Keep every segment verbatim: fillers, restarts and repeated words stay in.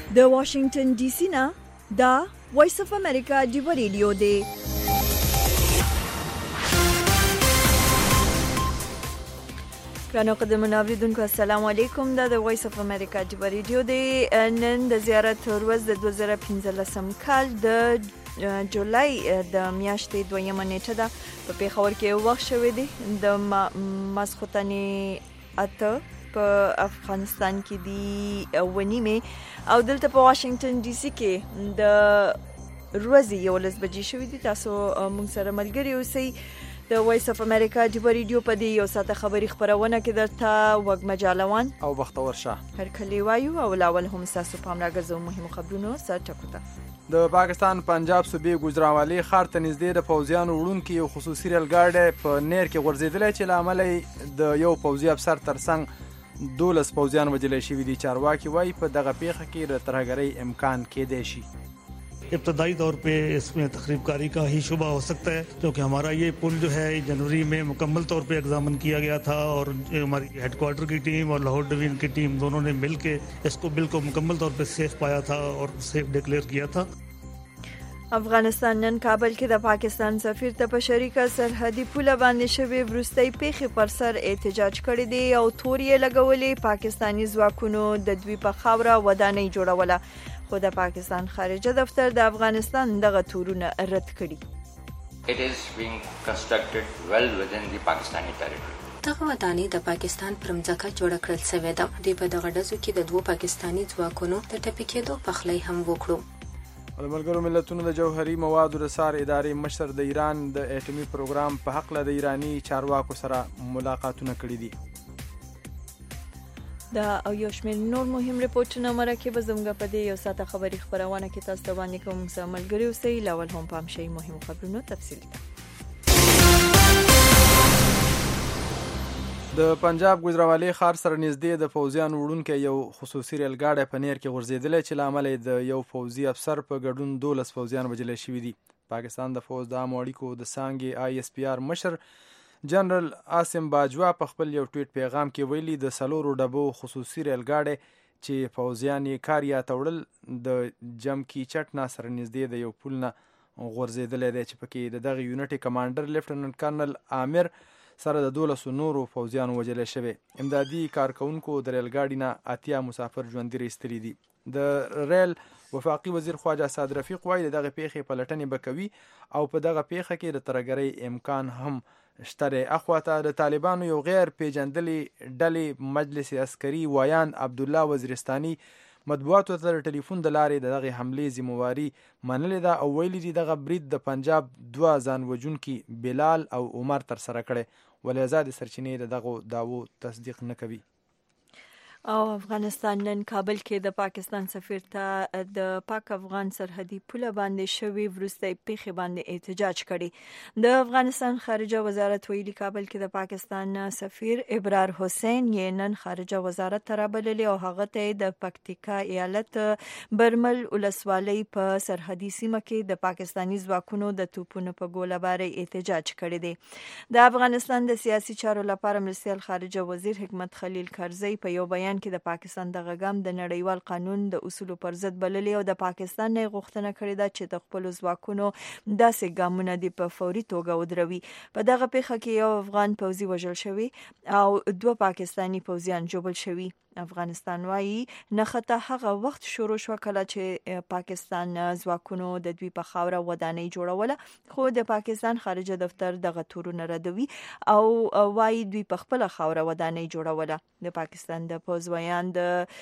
د واشنگټن ډي سي نه دا وایس اف امریکا ډیو ریډیو دی. ګرانو قدرمنو اوریدونکو السلام علیکم. دا د وایس اف امریکا ډیو ریډیو دی. نن د زیارت ورځ د دوه زره پنځلسم کال د جولای د میاشتې دویمه نیټه ده. په پیښور کې وخت شوی دی د ماسخوتنې اته په افغانستان کې دی ونیمه او دلته په واشنگټن ډي سي کې د ورځې یولس بجې شوی دی. تاسو موږ سره ملګري اوسئ. د وایس اف امریکا ډیو ریډیو په دې یو ساعته خبري خبرونه کې درته وګمجالوان او بختور شاه هر کلی وایو او لاول هم تاسو پام راګرځو مهمو خبرونو سره ټکوته. د پاکستان پنجاب صوبې ګوجرانوالي ښار ته نږدې د پوځیانو وړونکي یو خصوصي ریل ګاډی په نیر کې غورځېدلی چې له امله د یو پوځي افسر ترڅنګ دولس پوځیان وژلی شوي دي. چارواکي وایي په دغه پیښه کې د ترهګرۍ امکان کیدی شي. ابتदाई तौर पे इसमें तखरीब कारी का ही शुबा हो सकता है क्योंकि हमारा ये पुल जो है जनवरी में मुकम्मल तौर पे एग्जामिन किया गया था और हमारी हेडक्वार्टर की टीम और लाहौर डिवीजन की टीम दोनों ने मिल के इसको बिल को मुकम्मल तौर पे सेफ पाया था और सेफ डिक्लेयर किया था. افغانستان نن کابل کې د پاکستان سفیر ته په شریکه سرحدي پوله باندې شوی وروستۍ پیښې پر سر احتجاج کړی دی او تور یې لګولې. پاکستانی ځواکونو د دوی په خاوره ودانۍ جوړوله خو د پاکستان خارجه دفتر د افغانستان دغه تورونه رد کړي. It is being constructed well within the Pakistani territory. دغه ودانۍ د پاکستان پر مځکه جوړه کړل شوې ده. دوی په دغه ډزو کې د دوو پاکستانی ځواکونو د ټپي کېدو پخلی هم وکړو. د ملګرو ملتونو د جوهري موادو د څار ادارې مشر د ایران د اټومي پروګرام په حق د ایراني چارواکو سره ملاقاتونه کړي دي. دا او یو شمېر نور مهم ریپورټونه مرکه به زموږ په دې یو ساعته خبري خبرونه کې تاسو ته وړاندې کوم. سره ملګري اوسئ. لاول هم پام شي مهم خبرونه تفصیل ده. د پنجاب ګوجرانوالي ښار سره نږدې د پوځیانو وړونکی یو خصوصي ریل ګاډی په نیر کې غورځېدلی چې له امله د یو پوځي افسر په ګډون دولس پوځیان وژلی شوي دي. پاکستان د پوځ د عامو اړیکو د څانګې آی اس پی آر مشر جنرال عاصم باجوا په خپل یو ټویټ پیغام کې ویلي د څلورو ډبو خصوصي ریل ګاډی چې پوځیان یې کاریا ته وړل د جمکی چټ نه سره نږدې د یو پل نه غورځېدلی دی چې پکې د دغه یونټ کمانډر لیفټننټ کرنل عامر سره د دولسو نورو پوځیانو وژلی شوی. امدادي کارکونکو د ریل ګاډي نه اتیا مسافر ژوندي ایستلي دي. د ریل وفاقي وزیر خواجه سعد رفیق وایي د دغه پیښې پلټنې به کوي او په دغه پیښه کې د ترهګرۍ امکان هم شته دی. اخواته د طالبانو یو غیر پیژندلې ډلې مجلس عسکري وایان عبدالله وزیرستاني مطبوعاتو ته د ټلیفون د لارې د دغه حملې ذمهواري منلې ده او ویلي دي دغه برید د پنجاب دوه ځان وژونکي بلال او عمر ترسره کړی، ولې ازادې سرچینې د دغو دعوو تصدیق نه کوي. او افغانستان نن کابل کې د پاکستان سفیر ته د پاک افغان سرحدي پوله باندې شوی وروستۍ پیښې باندې احتجاج کړي. د افغانستان خارجه وزارت ویلي کابل کې د پاکستان سفیر ابرار حسین یې نن خارجه وزارت ته رابللی او هغه ته د پکتیکا ایالت برمل ولسوالۍ په سرحدي سیمه کې د پاکستانی ځواکونو د توپونو په ګوله‌بارۍ احتجاج کړی دی. د افغانستان د سیاسي چارو لپاره مرستیال خارجه وزیر حکمت خلیل کرزی په یو بیان کې د پاکستان د غږم د نړیوال قانون د اصولو پر ضد بللی او د پاکستان نه غوښتنه کړې ده چې د خپل ځواکونو داسې ګامونه د په فوري توګه ودروي. په دغه پیښه کې یو افغان پوځي وژل شوی او دوه پاکستانی پوځیان ژوبل شوي. افغانستان وایي نښته هغه وخت شروع شو کله چې پاکستان ځواکونو د دوی په خاوره ودانۍ جوړوله خو د پاکستان خارجه دفتر دغه تورونه ردوي او وایي دوی په خپل خاوره ودانۍ جوړوله. د پاکستان د پوځ ویان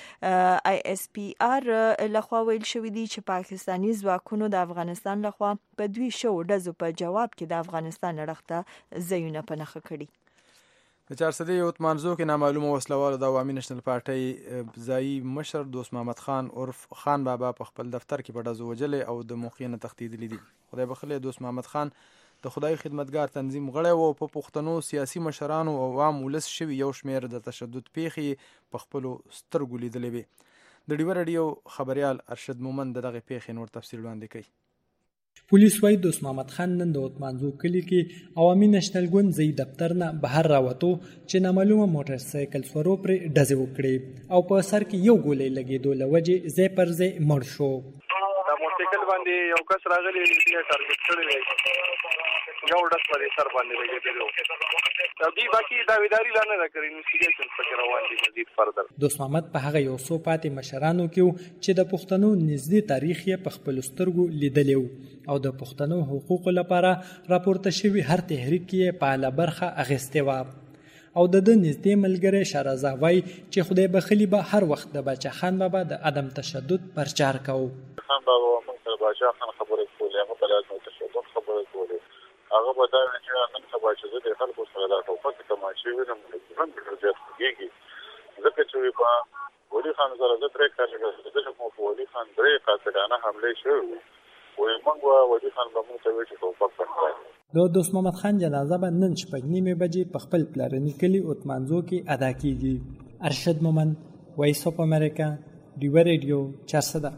د آی اس پی آر لخوا ویل شوی دی چې پاکستانی ځواکونو د افغانستان لخوا په دوی شو ډزو په جواب کې د افغانستان اړخته ځایونه په نښه کړي. د چارسدې یوتمانزو کې نامعلومه وسلوالو د عوامي نشنل پارټۍ ځایي مشر دوست محمد خان عرف خان بابا په خپل دفتر کې په ډزو وژلی او د موقع نه تښتېدلی دي. خدای بخښلی دوست محمد خان د خدای خدمتګار تنظیم غړی و او په پښتنو سیاسي مشرانو او عوام ولس شوي یو شمېر د تشدد پیښې په خپلو سترګو لیدلې وې. د ډیوه راډیو خبریال ارشد مومند د دغې پیښې نور تفصیل وړاندې کوي. پولیس وايي دوست محمد خان نن د عثمانزو کلي کې عوامي نېشنل ګوند ځای دفتر نه بهر راوتو چې نامعلومه موټر سایکل سوارو پرې ډزې وکړې او په سر کې یو ګولۍ لګېدو له وجې ځای پر ځای مړ شو. دا موټرسایکل باندې یو کس راغلی یې ټارګټ کړی دی، یو ډز په سر باندې لګېدلی او دوی باقي داویداري لا نه ده کړې، انویسټیګیشن پکې روان دي مزید فردر. دوست محمد په هغه یو څو پاتې مشرانو کې چې د پښتنو نږدې تاریخ یې په خپلو سترګو لیدلی او د پښتنو حقوقو لپاره راپورته شوي هر تحریک کې فعاله برخه اخیستې وه او د ده نږدې ملګری شهرزا وایي چې خدای بخلي به هر وخت د باچا خان بابا د عدم تشدد پرچار کوو. خان بابا موږ سره باچا خان خبرې کولې، هغه په عدم تشدد خبرې کولې، هغه به دا چې نن سبا چې د خلکو سره دا ټوپک تماشې وینم ژوند ډېر زیات خوږېږي، ځکه چې په ولي خان سره زه درې کاله ګرځېدلی وم، په ولي خان درې قاصدانه حملې شوې وې، وایي موږ به ولي خان به موږ ته وایي چې ټوپک پکړی. د دوست محمد خان جنازه به نن شپږ نیمې بجې په خپل پلرني کلي عثمانزو کې ادا کیږي. ارشد مومند، وایس اف امریکا، ډیوه ریډیو، چارسده.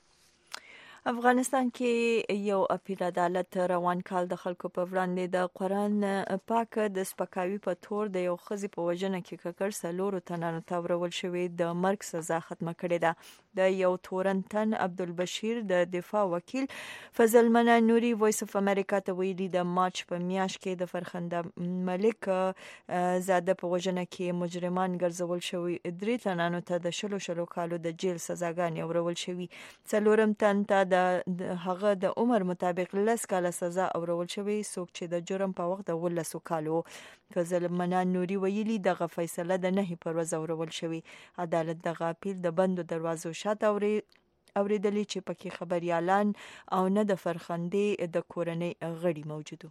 افغانستان کې یو اپیل عدالت روان کال د خلکو په وړاندې د قرآن پاک د سپکاوي په تور د یو ښځې په وژنه کې ککړ څلورو تنانو ته ورول شوې د مرګ سزا ختمه کړې ده. د یو تورن تن عبدالبشیر د دفاع وکیل فضل منان نوري وایس اف امریکا ته ویلي د مارچ په میاشت کې د فرخنده ملک زاده په وژنه کې مجرمان ګرځول شوي درې تنانو ته د شلو شلو کالو د جیل سزاګانې ورول شوي. څلورم تن ته د هغه د عمر مطابق لس کاله سزا اورول شوی، څوک چې د جرم په وخت د ولسو کالو. فضل منان نوري ویلي دغه فیصله د نهي پر ورځ اورول شوی. عدالت دغه اپیل د بندو دروازو شاته اوریدلی چې پکې خبريالان او نه د فرخندې د کورنۍ غړي موجودو.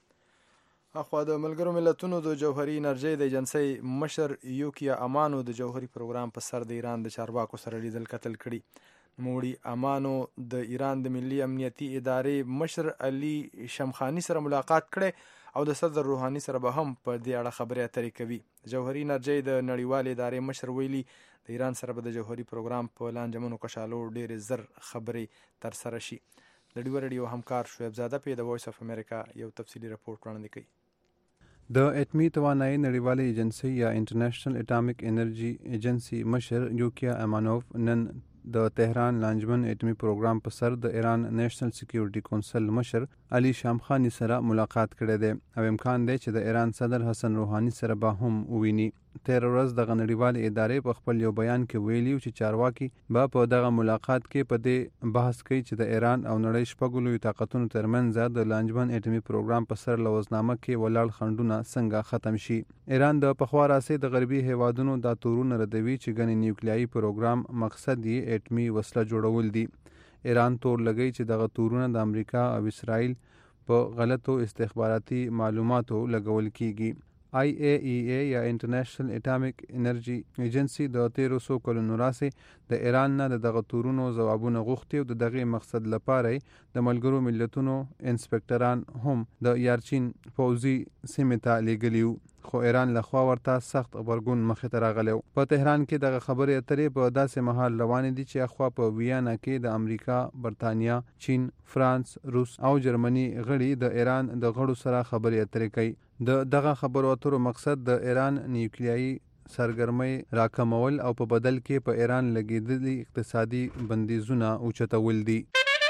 اخوا د ملګرو ملتونو د جوهري انرژي د ایجنسۍ مشر یوکیا امانو د جوهري پروګرام په سر د ایران د چارواکو سره لیدل کتل کړي. موړي امانو د ایران د ملي امنیتي ادارې مشر علي شمخاني سره ملاقات کړي او د صدر روحاني سره به هم په دې اړه خبرې اترې کوي. جوهري انرژي د نړیوالې ادارې مشر ویلي د ایران سره به د جوهري پروګرام په لانجمنو کشالو ډېرې زر خبرې تر سره شي. د ډیوه ریډیو همکار شعیب زاده په د وایس اف امریکا یو تفصیلی راپورټ وړاندې کوي. د اټمی توانایي نړیوالې ایجنسۍ یا انټرنیشنل اټامیک انرژي ایجنسي مشر یوکیا امانوف نن د تهران لانجمن اټمی پروګرام په سر د ایران نېشنل سکیورټي کونسل مشر علي شامخانی سره ملاقات کړی دی او امکان دی چې د ایران صدر حسن روحاني سره به هم وویني. تیر ورځ دغه نړیوالې ادارې په خپل یو بیان کې ویلي چې چارواکي به په دغه ملاقات کې په دې بحث کوي چې د ایران او نړۍ شپږو لویو طاقتونو ترمنځ د لانجمن اټمی پروګرام په سر لوزنامه کې ولاړ خنډونه څنګه ختم شي. ایران د پخوا راځي د غربي هیوادونو دا تورونه ردوي چې ګڼې نیوکلیایي پروګرام مقصد یې اټمی وسله جوړول دي. ایران تور لګی چې دغه تورونه د امریکا او اسرائیل په غلطو استخباراتي معلوماتو لګول کیږي. آی ای ای ای یا انټرنیشنل اټامیک انرژي ایجنسي د تیرو څو کلونو راهیسې د ایران نه د دغه تورونو ځوابونه غوښتي او د دغه مقصد لپاره د ملګرو ملتونو انسپکټران هم د یارچین پوځي سیمې ته لیږلي وو، خو ایران له خوا ورته سخت غبرګون مخې ته راغلی. په تهران کې دغه خبرې اترې په داسې مهال روانې دي چې اخوا په ویانا کې د امریکا، برتانیا، چین، فرانس، روس او جرمني غړي د ایران د غړو سره خبرې اترې کوي. د دغه خبرو اترو مقصد د ایران نیوکلیایي سرګرمۍ راکمول او په بدل کې په ایران لګیدلي اقتصادي بندیزونه اوچتول دي.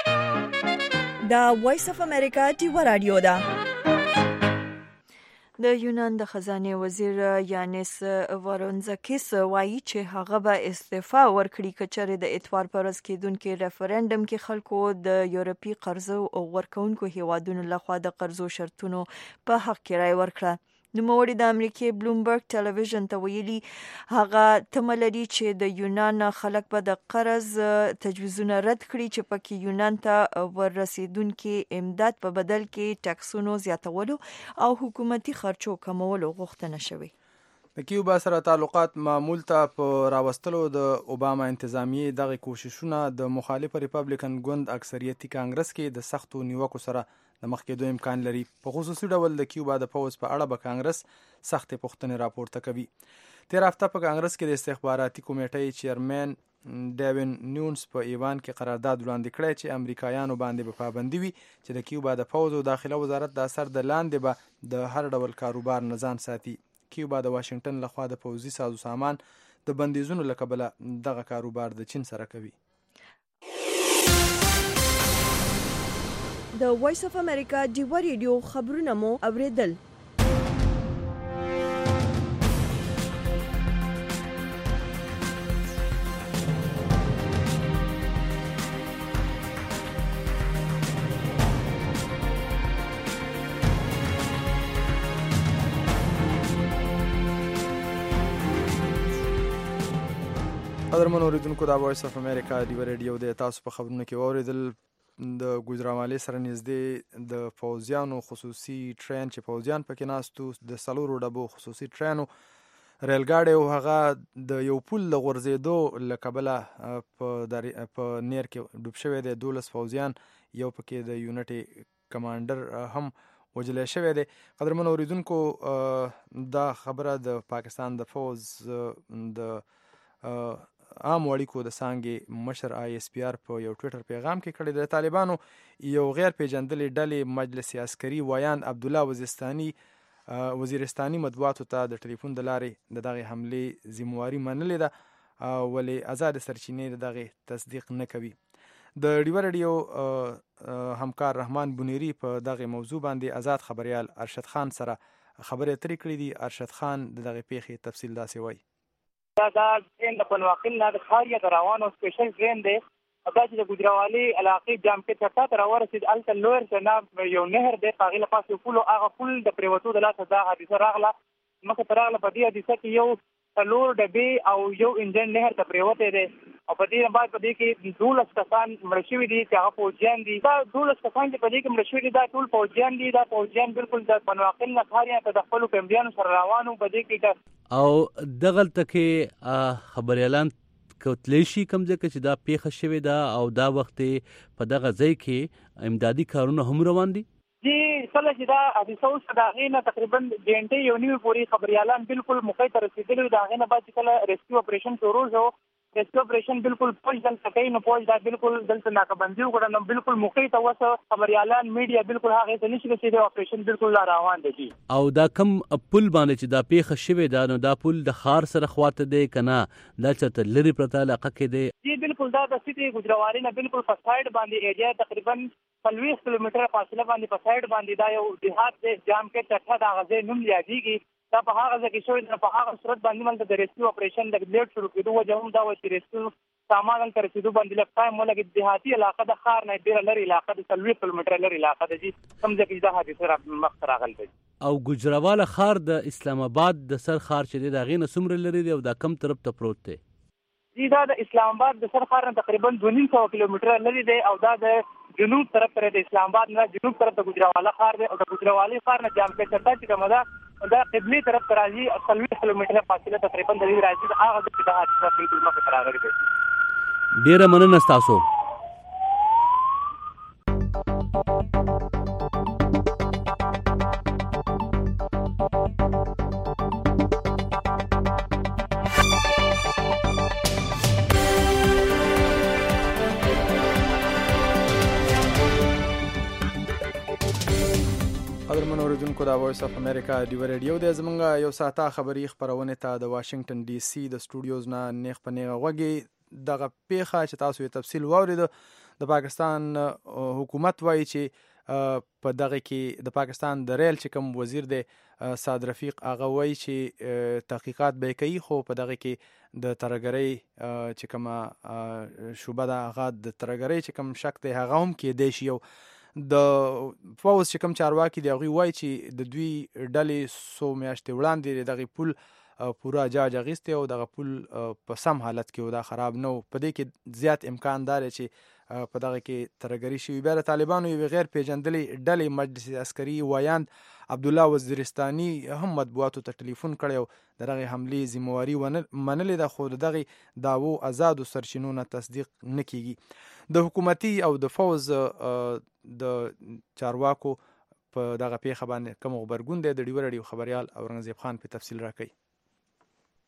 دا وایس اف امریکا ډیوه رادیو ده. د یونان د خزانه وزیر یانس وارونزکیس وایي چې هغه به استعفا ورکړي کچره د اتوار پر ورځ کېدونکو ریفرندم کې خلکو د یورپی قرضو او ورکوونکو هیوادونو لخوا د قرضو شرطونو په حق کې رائے ورکړه. نوموړي د امریکای بلومبرګ ټلویزیون ته ویلي هغه تمه لري چې د یونان خلک به د قرض تجویزونه رد کړي چې پکې یونان ته ورسېدونکي امداد په بدل کې ټکسونو زیاتولو او حکومتي خرچو کمولو غوښتنه شوې. د کیوبا سره تعلقات معمول ته په راوستلو د اوباما انتظامیې دغه کوششونه د مخالف ریپبلیکن ګوند اکثریتي کانګرس کې د سختو نیوکو سره د مخ کېدو امکان لري. په خصوصي ډول د کیوبا د پوز په اړه به کانګرس سختې پوښتنې راپورته کوي. تیر هفته په کانګرس کې د استخباراتي کمیټې چیرمن ډیوین نیونز په ایوان کې قرارداد وړاندې کړی چې امریکایانو باندې به پابندي وي چې د کیوبا د پوځ او داخله وزارت د اثر د لاندې به د هر ډول کاروبار نه ځان ساتي. کیوبا د واشنگټن لخوا د پوځي سازو سامان د بندیزونو له کبله دغه کاروبار د چین سره کوي. د وایس اف امریکا ډیو ریډیو خبرونه مو اوریدل. قدرمن اوریدونکو دا وایس اف امریکا ډیو ریډیو د تاسو په خبرونو کې واوریدل. د ګوجرامالي سره نږدې د پوځیانو خصوصي ټرین چې پوځیان پکې ناستو د څلورو ډبو خصوصي ټرینو ریل ګاډي او هغه د یو پل د غورځېدو له کبله په نیر کې ډوب شوی دی. دولس پوځیان یو پکې د یونټي کمانډر هم وجلی شوی دی. قدرمن اوریدونکو دا خبره د پاکستان د پوځ د عام اړیکو د څانګې مشر آی اس پی آر په یو ټویټر پیغام کې کړی. د طالبانو یو غیر پیژندلې ډلې مجلس عسکري وایاند عبدالله وزیرستاني وزیرستاني مطبوعاتو ته د ټلیفون د لارې د دغې حملې ذمواري منلې ده ولې آزاد سرچینې د دغې تصدیق نه کوي. د ډیو ریډیو همکار رحمان بنيري په دغې موضوع باندې آزاد خبریال ارشد خان سره خبرې اترې کړې دي. ارشد خان د دغې پیښې تفصیل داسې وایي. دا دا ټرین د پنواخیل نه د خاریه د روانو سپیشل ټرین دی. دا چې د ګوجرامالي علاقې جام کې چټا ته راورسېد هلته لویر څه یو نهر دی په هغې له پاسه یو پل و هغه پل د پرېوتو د لاسه دا حادثه راغله. مخې ته راغله. په دې حادثه کې یو څلور ډبې او یو انجن نهر ته پرېوتی دی او په دې نه بعد په دې کې دولس کسان مړه شوي دي چې هغه پوځیان دي. دا دولس کسان چې په دې کې مړه شوي دي دا ټول پوځیان دي. دا پوځیان بالکل د پنواخیل نه خاریه ته د خپلو فیملیانو سره روان وو. په دې کې او دغلته کې خبریالان کوتلی شي کوم ځای چې دا پیښه شوې ده او دا وخت په دغه ځای کې امدادي کارونه هم روان دي. جی کله چې دا حادثه وشوه د هغې نه تقریبا ګنټې یو نوي پورې خبریالان بالکل موقع ته رسېدلي وو. د هغې نه بعد چې کله ریسکیو اپریشن شروع شو ریسکیو اپریشن بالکل پوج دلته کوي نو پوج دا بالکل دلته ناکبندي وکړه نو بالکل موقع ته وسه خبریالان میډیا بالکل هغې ته نشي رسېدی. اپریشن بالکل لا روان دی. او دا کم پل باندې چې دا پیښه شوې ده نو دا پل د ښار سره خواته دی که نه دا چېرته لرې پرته علاقه کې دی؟ جی بالکل دا د سیټي ګوجرامالي نه بالکل په سایډ باندې ایریا تقریبا څلوېښت کیلومتره فاصله باندې په سایډ باندې دا یو دیهات دی. جام کې چټه د هغه ځای نوم یادېږي. دا په هغه ځای کې شوی ده. په هغه صورت باندې ملته د ریسکیو اپریشن د لیټ شروع کېدو وجه هم دا وه چې ریسکیو سامان هلته رسېدو باندې لږ ټایم ولګېد. دیهاتي علاقه د ښار نه ډېره لرې علاقه ده. څلوېښت کیلومتره لرې علاقه ده. جي کوم ځای کې دا حادثه مخته راغلی دی. او ګوجراواله ښار د اسلام آباد د سر ښار چې دی د هغې نه څومره لرې دی او دا کم طرف ته پروت دی؟ جی دا د اسلام آباد د سر ښار نه تقریبا دوه نیم سوه کیلومتره لرې دی او دا د جنوب طرف ته د اسلام آباد نه جنوب طرف د ګوجرواله ښار دی او د ګوجرواله ښار نه جام کې چټا چې کومه ده دا قبلي طرف ته راځي. څلوېښت کیلومتره فاصله تقریبا د دې راځي. د هغه ځای کې د حادثه بالکل مخې ته راغلې دی. ډېره مننه ستاسو. قدرمن اوریدونکو دا وایس اف امریکا ډیو ریډیو دی. زمونږ یو ساعته خبري خپرونې ته د واشنگټن ډي سي د سټوډیوز نه نیغ په نیغه غوږی. دغه پیښه چې تاسو یې تفصیل واورید د پاکستان حکومت وایي چې په دغه کې د پاکستان د ریل چې کوم وزیر دی سعد رفیق هغه وایي چې تحقیقات به کوي خو په دغه کې د ترهګرۍ چې کومه شوبه ده هغه د ترهګرۍ چې کوم شک دی هغه هم کېدی شي. او د پوځ چې کوم چارواکي دی هغوی وایي چې د دوی ډلې څو میاشتې وړاندې دغې پل پوره جاج اخیستی او دغه پل په سم حالت کې و دا خراب نه و. په دې کې زیات امکان داره چې په دغه کې ترهګري شوي. بیا د طالبانو یوې غیر پیژندلې ډلې مجلس عسکري وایاند عبدالله وزیرستاني هم مطبوعاتو ته ټلیفون کړی او د دغې حملې ذمواري منلې ده خو د دغې دعوو ازادو سرچینو نه تصدیق نه کیږي. د حکومتي او د فوز د چارواکو په دغه پیښه باندې کوم غبرګون دی د ډیو ریډیو خبریال اورنګزیب خان په تفصیل راکړي.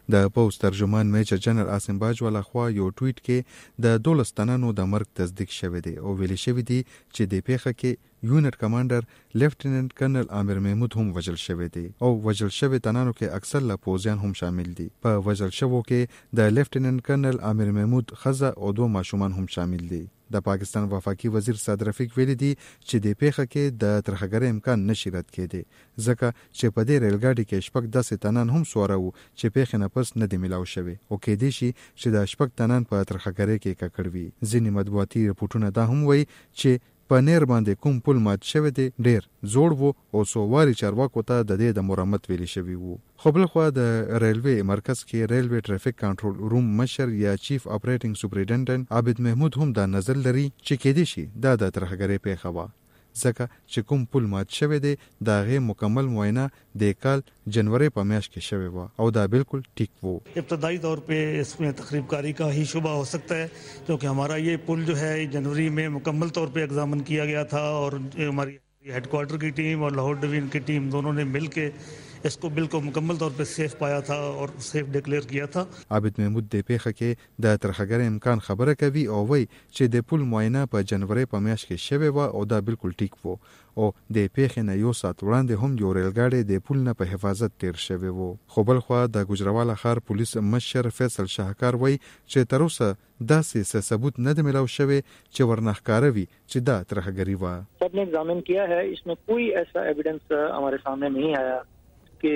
د پوز ترجمان میجر جنرال عاصم باجوا لخوا یو ټویټ کې د دولس تنانو د مرګ تصدیق شوی دی او ویل شوی دی چې د پیښه کې یونټ کمانډر لیفټیننټ کرنل عامر محمود هم وژل شوی دی او وژل شوی تنانو کې اکثر لا پوزیان هم شامل دي. په وژل شوو کې د لیفټیننټ کرنل عامر محمود خزه او دوه ماشومان هم شامل دي. د پاکستان وفاقي وزیر سعد رفیق ویلي دي چې د پیښه کې د ترخګرۍ امکان نشي رد کېدی ځکه چې په دې ریلګاډي کې شپږ داسې تنان هم سواره وو چې پیښې نه پس نه دی ملاو شوی او کېدی شي چې د شپږ تنان په ترخګرۍ کې ککړ وي. ځینې مطبوعاتي رپورټونه دا هم وایي چې په نیر باندې کوم پل مات شوی دی ډیر زوړ وو او سوواري چارواکو ته د دې د مرمت ویلي شوی وو. خو بل خو د ریلوی مرکز کې ریلوی ټریفیک کنټرول روم مشر یا چیف اپریټینګ سپرینټنډنټ عابد محمود هم دا نظر لري چې کېدی شي دا د ترخګرۍ پیښه وه ځکه چې کوم پل مات شوی دی د هغې مکمل معاینه د کال جنوري په میاشت کې شوی وه او دا بالکل ٹھیک وہ. ابتدائی طور پہ اس میں تخریب کاری کا ہی شبہ ہو سکتا ہے کیونکہ ہمارا یہ پل جو ہے جنوری میں مکمل طور پہ ایگزامن کیا گیا تھا اور ہماری ہیڈ کوارٹر کی ٹیم اور لاہور ڈویژن کی ٹیم دونوں نے مل کے اس کو بالکل مکمل طور پہ سیف پایا تھا اور سیف ډیکلیئر کیا تھا. عابد محمود د پیښه کې د ترخګرۍ امکان خبره کوي او وایي چې د پل معاینه په جنوري په میاشت کې شوې وه او دا بالکل ټیک وو او د پیښې نه یو ساعت وړاندې هم یو ریلګاډی د پل نه په حفاظت تیر شوی وو. خو بل خوا د ګوجرواله ښار پولیس مشر فیصل شاهکار وایي چې تر اوسه داسې څه ثبوت نه دی ملاو شوی چې ورنښکاره وي چې دا ترخګري وه. سب نے ایگزامن کیا ہے اس میں کوئی ایسا ایویڈنس ہمارے سامنے نہیں آیا کہ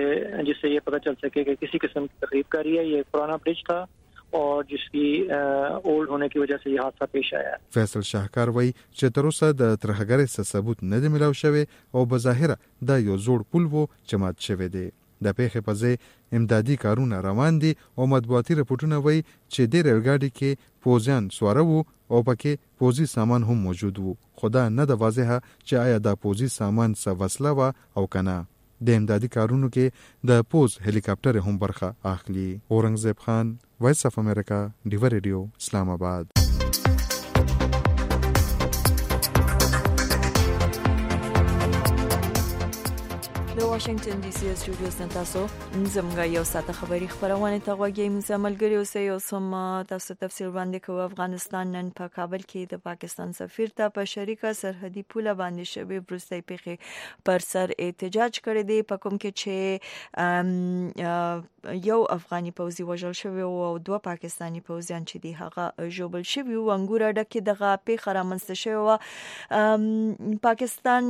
جس سے یہ پتہ چل سکے کہ کسی قسم کی تخریب کاری ہے. یہ پرانا برج تھا اور جس کی اولڈ ہونے کی وجہ سے یہ حادثہ پیش آیا. فیصل شاهکار وایي چې تر اوسه د ترخګرۍ څه ثبوت نه دی ملاو شوی او بظاهره دا یو زوړ پل وو چې مات شوی دی. د پیښې په ځای امدادي کارونه روان دي او مطبوعاتي رپورټونه وایي چې د ریلګاډي کې پوزیان سواره وو او پکې پوزي سامان هم موجود وو خو دا نه د واضحه چې آیا دا پوزي سامان څه وسله وه او که نه. د امدادي کارونو کې د پوز هلیکاپټر هم برخه اخلي. اورنګزیب خان، وایس اف امریکا، ډیو ریډیو، اسلام آباد. د واشنگټن ډي سي سټوډیوز نه تاسو زموږ یو ساعت خبري خبرونه ته غوږی مزملګری اوسئ او سم تاسو تفصیل وړاندې کوو. افغانستان نن په کابل کې د پاکستان سفیر ته په شریکه سرحدي پوله باندې شوی وروستۍ پیښې پر سر احتجاج کړی دی په کوم کې چې یو افغاني پوځي وژل شوی او دوه پاکستانی پوځیان چې دی هغه ژوبل شوی او انګور ډکه دغه پیښه رامنځته شوی. پاکستان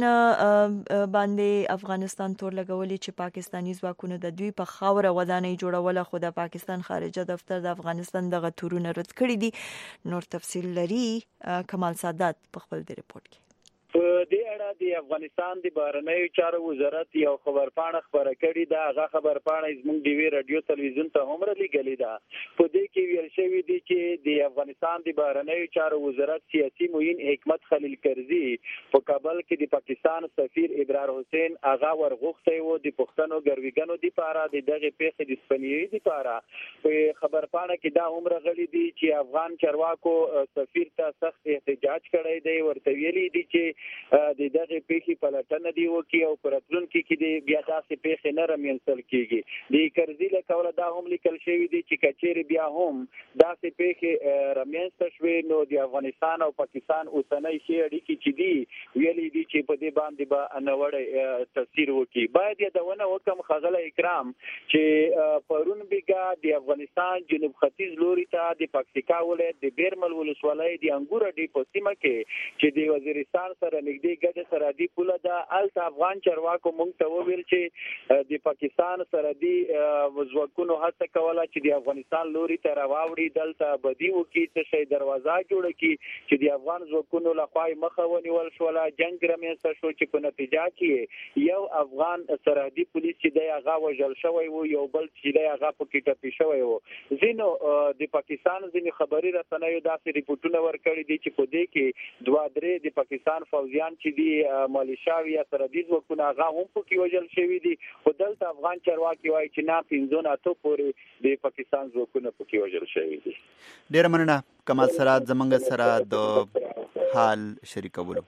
باندې افغانستان تور لګولې چې پاکستانی ځواکونو د دوی په خاوره ودانۍ جوړوله خو د پاکستان خارجه دفتر د افغانستان دغه تورونه رد کړی دي. نور تفصیل لري کمال سادات په خپل د ریپورت کې. په دې اړه د افغانستان د بهرنیو چارو وزارت یو خبرپاڼه خبره کړې ده. هغه خبرپاڼه زموږ د وی رادیو تلویزیون ته هم رالیږلې ده. په دې کې ویل شوی دی چې د افغانستان د بهرنیو چارو وزارت سیاسي معین حکمت خلیل کرزي په کابل کې د پاکستان سفیر ابرار حسین هغه ورغوښتی و د پښتنو ګرویګانو دپاره د دغې پیښې د سپنیوي دپاره. په خبرپاڼه کې دا هم راغلي دي چې افغان چارواکو سفیر ته سخت احتجاج کړی دی. ورته ویلي دي چې د دغه پیښې پلټنه دی وکړي او په راتلونکي کې د بیا داسې پیښې نه رامنځته کیږي. د کرزي له قوله دا هم لیکل شوی دی چې کچېرې بیا هم داسې پیښې رامنځته شوې نو د افغانستان او پاکستان اوسنۍ ښې اړیکې چې دي ویلي دي چې په دې باندې به ناوړه تاثیر وکړي. باید یادونه وکړم ښاغلی اکرام چې پرون بیګا د افغانستان جنوب ختیځ لوري ته د پکتیکا ولایت د بیرمل ولسوالۍ د انګور ډې په سیمه کې چې د وزیرستان سره نږدې ګډه سرحدي پوله ده. هلته افغان چارواکو موږ ته وویل چې د پاکستان سرحدي ځواکونو هڅه کوله چې د افغانستان لوري ته راواوړي، دلته بدي وکړي، څه شی دروازه جوړه کړي چې د افغان ځواکونو لخوا یې مخه ونیول شوله. جنګ رامنځته شو چې په نتیجه کې یو افغان سرحدي پولیس چې دی هغه وژل شوی و، یو بل چې دی هغه پکې ټپي شوی و. ځینو د پاکستان ځینې خبري رسنیو داسې ریپورټونه ورکړي دي چې په دې کې دوه درې د پاکستان فوجیان چې دي مالیشاوي یا سرحدي ځواکونه هغه هم پکې وژل شوي دي. خو دلته افغان چارواکي وایي چې نه پنځه نه اته پورې د پاکستان ځواکونه پکې وژل شوي دي. ډېره مننه کمال سرات زموږ سره د حال شریکولو.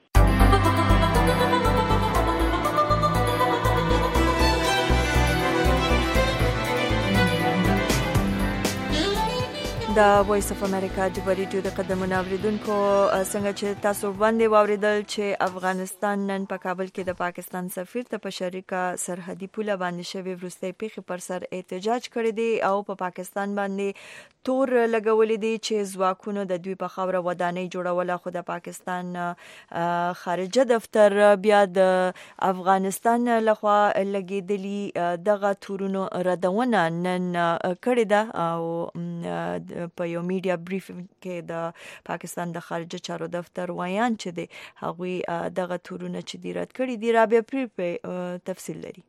د وایس اف امریکا د ریډیو د قدمونو اوریدونکو څنګه چې تاسو باندې واوریدل چې افغانستان نن په کابل کې د پاکستان سفیر ته په شریکه سرحدي پوله باندې شوی ورسته پیښې پر سر احتجاج کړی دی او په پاکستان باندې تور لګولې دي چې ځواکونو د دوی په خاوره ودانۍ جوړوله، خو د پاکستان خارجه دفتر بیا د افغانستان لخوا لګیدلی دغه تورونو ردونه نن کړی ده او په یو میډیا بریفینګ کې د پاکستان د خارجه چارو دفتر وایان چې د هغوی دغه تورونه چې دی رد کړي دي. رابعه پری په تفصیل لري.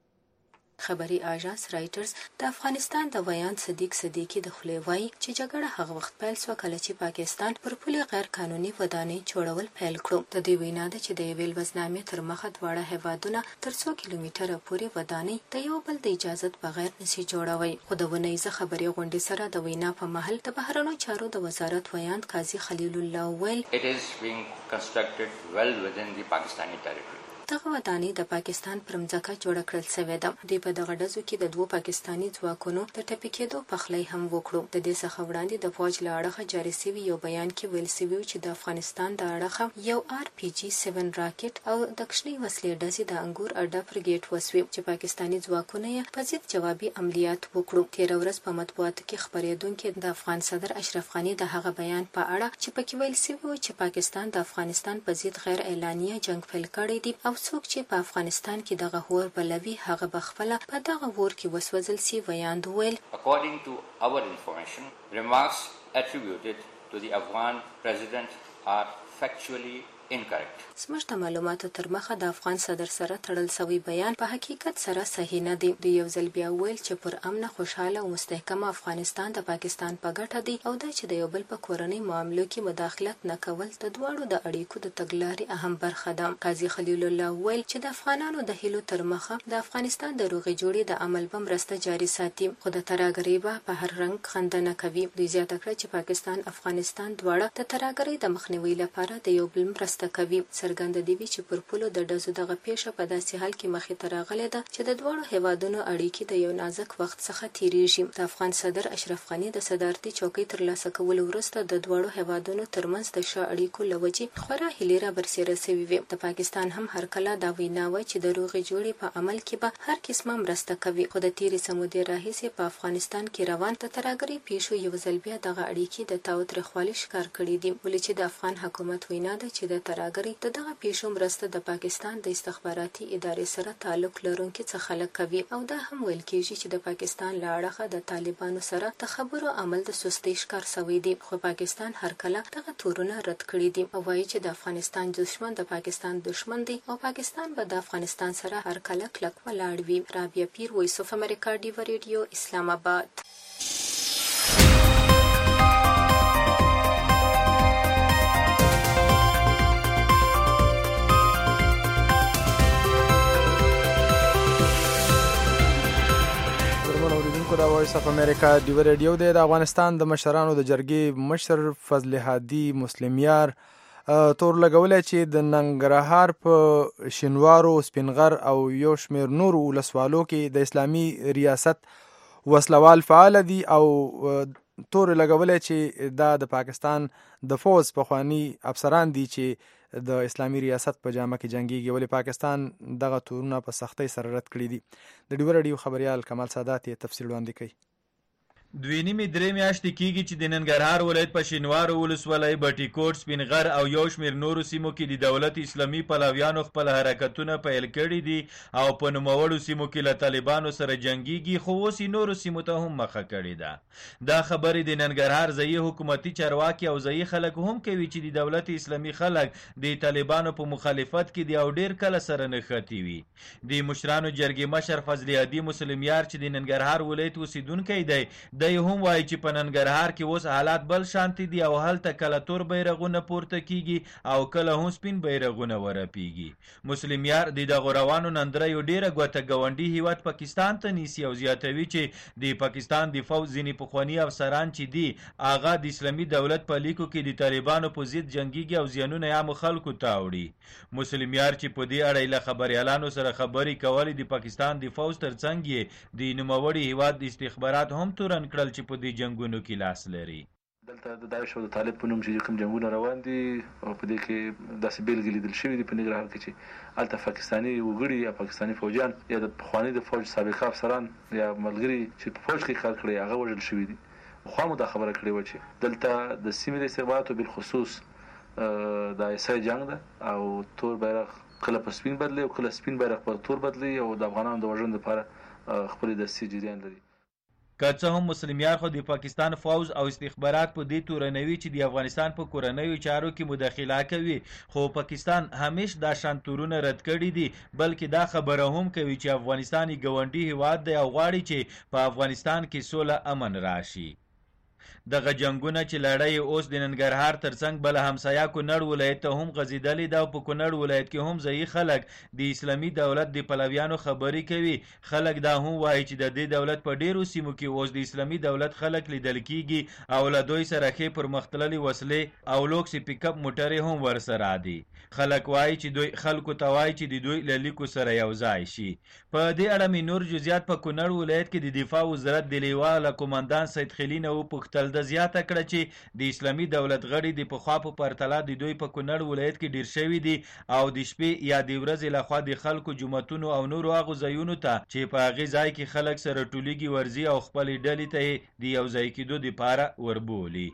خبري اژانس رایټرز د افغانستان د ویان صدیق صدیقی د خلی وای چې جګړه هغه وخت پیل شو کله چې پاکستان پر پولي غیر قانوني ودانۍ جوړول پیل کړو. د دې وینا ده چې د یو ویلوزنامې تر مخه دواړه هیوادونه تر څو کیلومتره پورې ودانۍ د یو بل د اجازه بغیر نشي جوړوي. خو د ونیزه خبري غونډې سره د وینا په محل د بهرنیو چارو د وزارت ویان قاضي خلیل الله ویل It is being constructed well within the Pakistani territory. دغه ودانۍ د پاکستان پر مځکه جوړه کړل شوې ده. دوی په دغه ډزو کې د دوه پاکستاني ځواکونو د ټپي کېدو پخلی هم وکړو. د دې څخه وړاندې د فوج له اړخه جاري شوي یو بیان کې ویل شوي چې د افغانستان د اړخه یو آر پی جی سیون راکټ او د کشنۍ وسلې ډزې د انګور اډه پر ګیټ وسوي چې پاکستاني ځواکونه یې په ضد جوابي عملیات وکړو. تېره ورځ په مطبوعاتو کې خپرېدونکي د افغان صدر اشرف غني د هغه بیان په اړه چې پکې ویل شوي و چې پاکستان د افغانستان په ضد غیر اعلانیه جنگ پیل کړی دی او څوک چې په افغانستان کې دغه هور بلوي هغه بخپله په دغه ور کې وسوځل سي. ویاند ویل According to our information, remarks attributed to the Afghan president are factually incorrect. سمشت معلوماتو تر مخه د افغان صدر سره تړل شوی بیان په حقیقت سره صحیح نه دی. د یو ځل بیا ویل چې پر امن خوشاله او مستحکم افغانستان د پاکستان په ګټه دی او دا چې د یو بل په کورنۍ معاملو کې مداخلت نه کول د دواړو د اړیکو د تګلارې اهم برخه ده. قاضي خلیل الله ویل چې د افغانانو د هیلو تر مخه د افغانستان د روغې جوړې د عمل به مرسته جاري ساتي، خو د ترهګرۍ به په هر رنګ خندنه کوي. دوی زیاته کړه چې پاکستان افغانستان دواړه د ترهګرۍ د مخنیوي لپاره د یو بل مرسته کوي. څرګنده دی چې پر پولو د ډزو دغه پیښه په داسې حال کې مخې ته راغلې ده چې د دواړو هیوادونو اړیکې د یو نازک وخت څخه تیریږي. د افغان صدر اشرف غني د صدارتي چوکۍ ترلاسه کولو وروسته د دواړو هیوادونو ترمنځ د ښه اړیکو له وجې خورا هیلې رابرسېره شوې وې. د پاکستان هم هر کله دا وینا وه چې د روغې جوړې په عمل کې به هر قسمه مرسته کوي، خو د تېرې څه مودې راهیسې په افغانستان کې روان د ترهګرۍ پیښو یو ځل بیا دغه اړیکې د تاوتریخوالي ښکار کړي دي. ولې چې د افغان حکومت وینا ده چې د ترهګرۍ د دغه پیښو مرسته د پاکستان د استخباراتي ادارې سره تعلق لرونکي څه خلک کوي او دا هم ویل کېږي چې د پاکستان له اړخه د طالبانو سره د خبرو عمل د سستۍ ښکار شوی دی. خو پاکستان هر کله دغه تورونه رد کړي دي او وایي چې د افغانستان دشمن د پاکستان دشمن دی او پاکستان به د افغانستان سره هر کله کلک ولاړ وي. رابعه پیر، وایس اف امریکا، ډیو ریډیو، اسلام آباد. د وایس اف امریکا ډیو ریډیو دی. د افغانستان د مشرانو د جرګې مشر فضل هادي مسلمیار تور لګولی چې د ننګرهار په شینوارو، سپینغر او یو شمېر نورو ولسوالو کې د اسلامي ریاست وسلوال فعال دي او تور لګولی چې دا د پاکستان د فوز پخواني افسران دي چې د اسلامي ریاست په جامه کې جنگيږي، ولې پاکستان دغه تورونه په سختۍ سره رد کړي دي. د ډیو ریډیو خبريال کمال سادات یې تفصیل وړاندې کوي. دوی نیمې درې میاشتې کېږي چې د ننګرهار ولایت په شینوارو ولسوالۍ، بټي کوټ، سپینغر او یو شمېر نورو سیمو کې د دولت اسلامي پلویانو خپل حرکتونه پیل کړي دي او په نوموړو سیمو کې له طالبانو سره جنګيږي، خو اوس یې نورو سیمو ته هم مخه کړې ده. دا خبرې د ننګرهار ځایي حکومتي چارواکي او ځایي خلک هم کوي چې د دولت اسلامي خلک د طالبانو په مخالفت کې دي او ډېر کله سره نښتي وي. د مشرانو جرګې مشر فضل هادي مسلمیار چې د ننګرهار ولایت اوسیدونکی دی، دی هم وایي چې په ننګرهار کې اوس حالات بل شانتي دي او هلته کله تور بیرغونه پورته کیږي او کله هم سپین بیرغونه ورپیږي. مسلمیار د دغو روانو نندریو ډیره ګوته ګاونډي هیواد پاکستان ته نیسي او زیاتوي چې د پاکستان د فوج ځینې پخواني افسران چې دي هغه د اسلامي دولت په لیکو کې د طالبانو په ضد جنګیږي او زیانونه عامو خلکو ته وړي. مسلمیار چې په دې اړه له خبریالانو سره خبرې کولې د پاکستان د فوج ترڅنګ یې د نوموړي هیواد د استخبارات هم تورن کړل چې په دې جنگونو کې لاس لري. دلته د داعش او د طالب په نوم چې کوم جنگونه روان دي او په دې کې داسې بیلګې لیدل شوي دي په ننګرهار کې چې هلته پاکستاني وګړي یا پاکستاني فوجیان یا د پخواني د فوج سابقه افسران یا ملګري چې په فوج کې کار کړی هغه وژل شوي دي. خو مو دا خبره کړې وه چې دلته د سیمې د استخباراتو بالخصوص د ایسای جنگ ده او تور بیرغ کله په سپین بدلي او کله سپین بیرغ په تور بدلي او د افغانانو د وژنې لپاره خپلې دستې جریان لري. که څه هم مسلمیان خو د پاکستان فوز او استخبارات په دې تورنوي چې د افغانستان په کورنیو چارو کې مداخله کوي، خو پاکستان همیش دا شان تورونه رد کړي دي، بلکې دا خبره هم کوي چې افغانستان یې ګاونډي هیواد دی او غواړي چې په افغانستان کې سوله امن راشي. دغه جنگونه چې لړۍ اوس د ننګرهار ترڅنګ بل همسایه کونړ ولایت ته هم غځېدلې ده او په کونړ ولایت کې هم ځایي خلک د اسلامي دولت د پلویانو خبرې کوي. خلک دا هم وایي چې د دې دولت په ډیرو سیمو کې اوس د اسلامي دولت خلک لیدل کیږي او له دوی سره ښې پرمختللې وسلې او لوکسې پیک اپ موټرې هم ورسره دي. خلک وایي چې دوی خلکو ته وایي چې د دوی له لیکو سره یو ځای شي. په دې اړه مې نور جزئیات په کونړ ولایت کې د دفاع وزارت د لیواله قومندان سید خلیل نه وپوښتل. د زیاته کړه چې د اسلامي دولت غړي د پخوا په پرتله د دوی په کونړ ولایت کې ډیر شوي دي او د شپې یا د ورځې لخوا د خلکو جوماتونو او نورو هغو ځایونو ته چې په هغې ځای کې خلک سره ټولیږي ورځي او خپلې ډلې ته یې د یو ځای کېدو دپاره وربولي.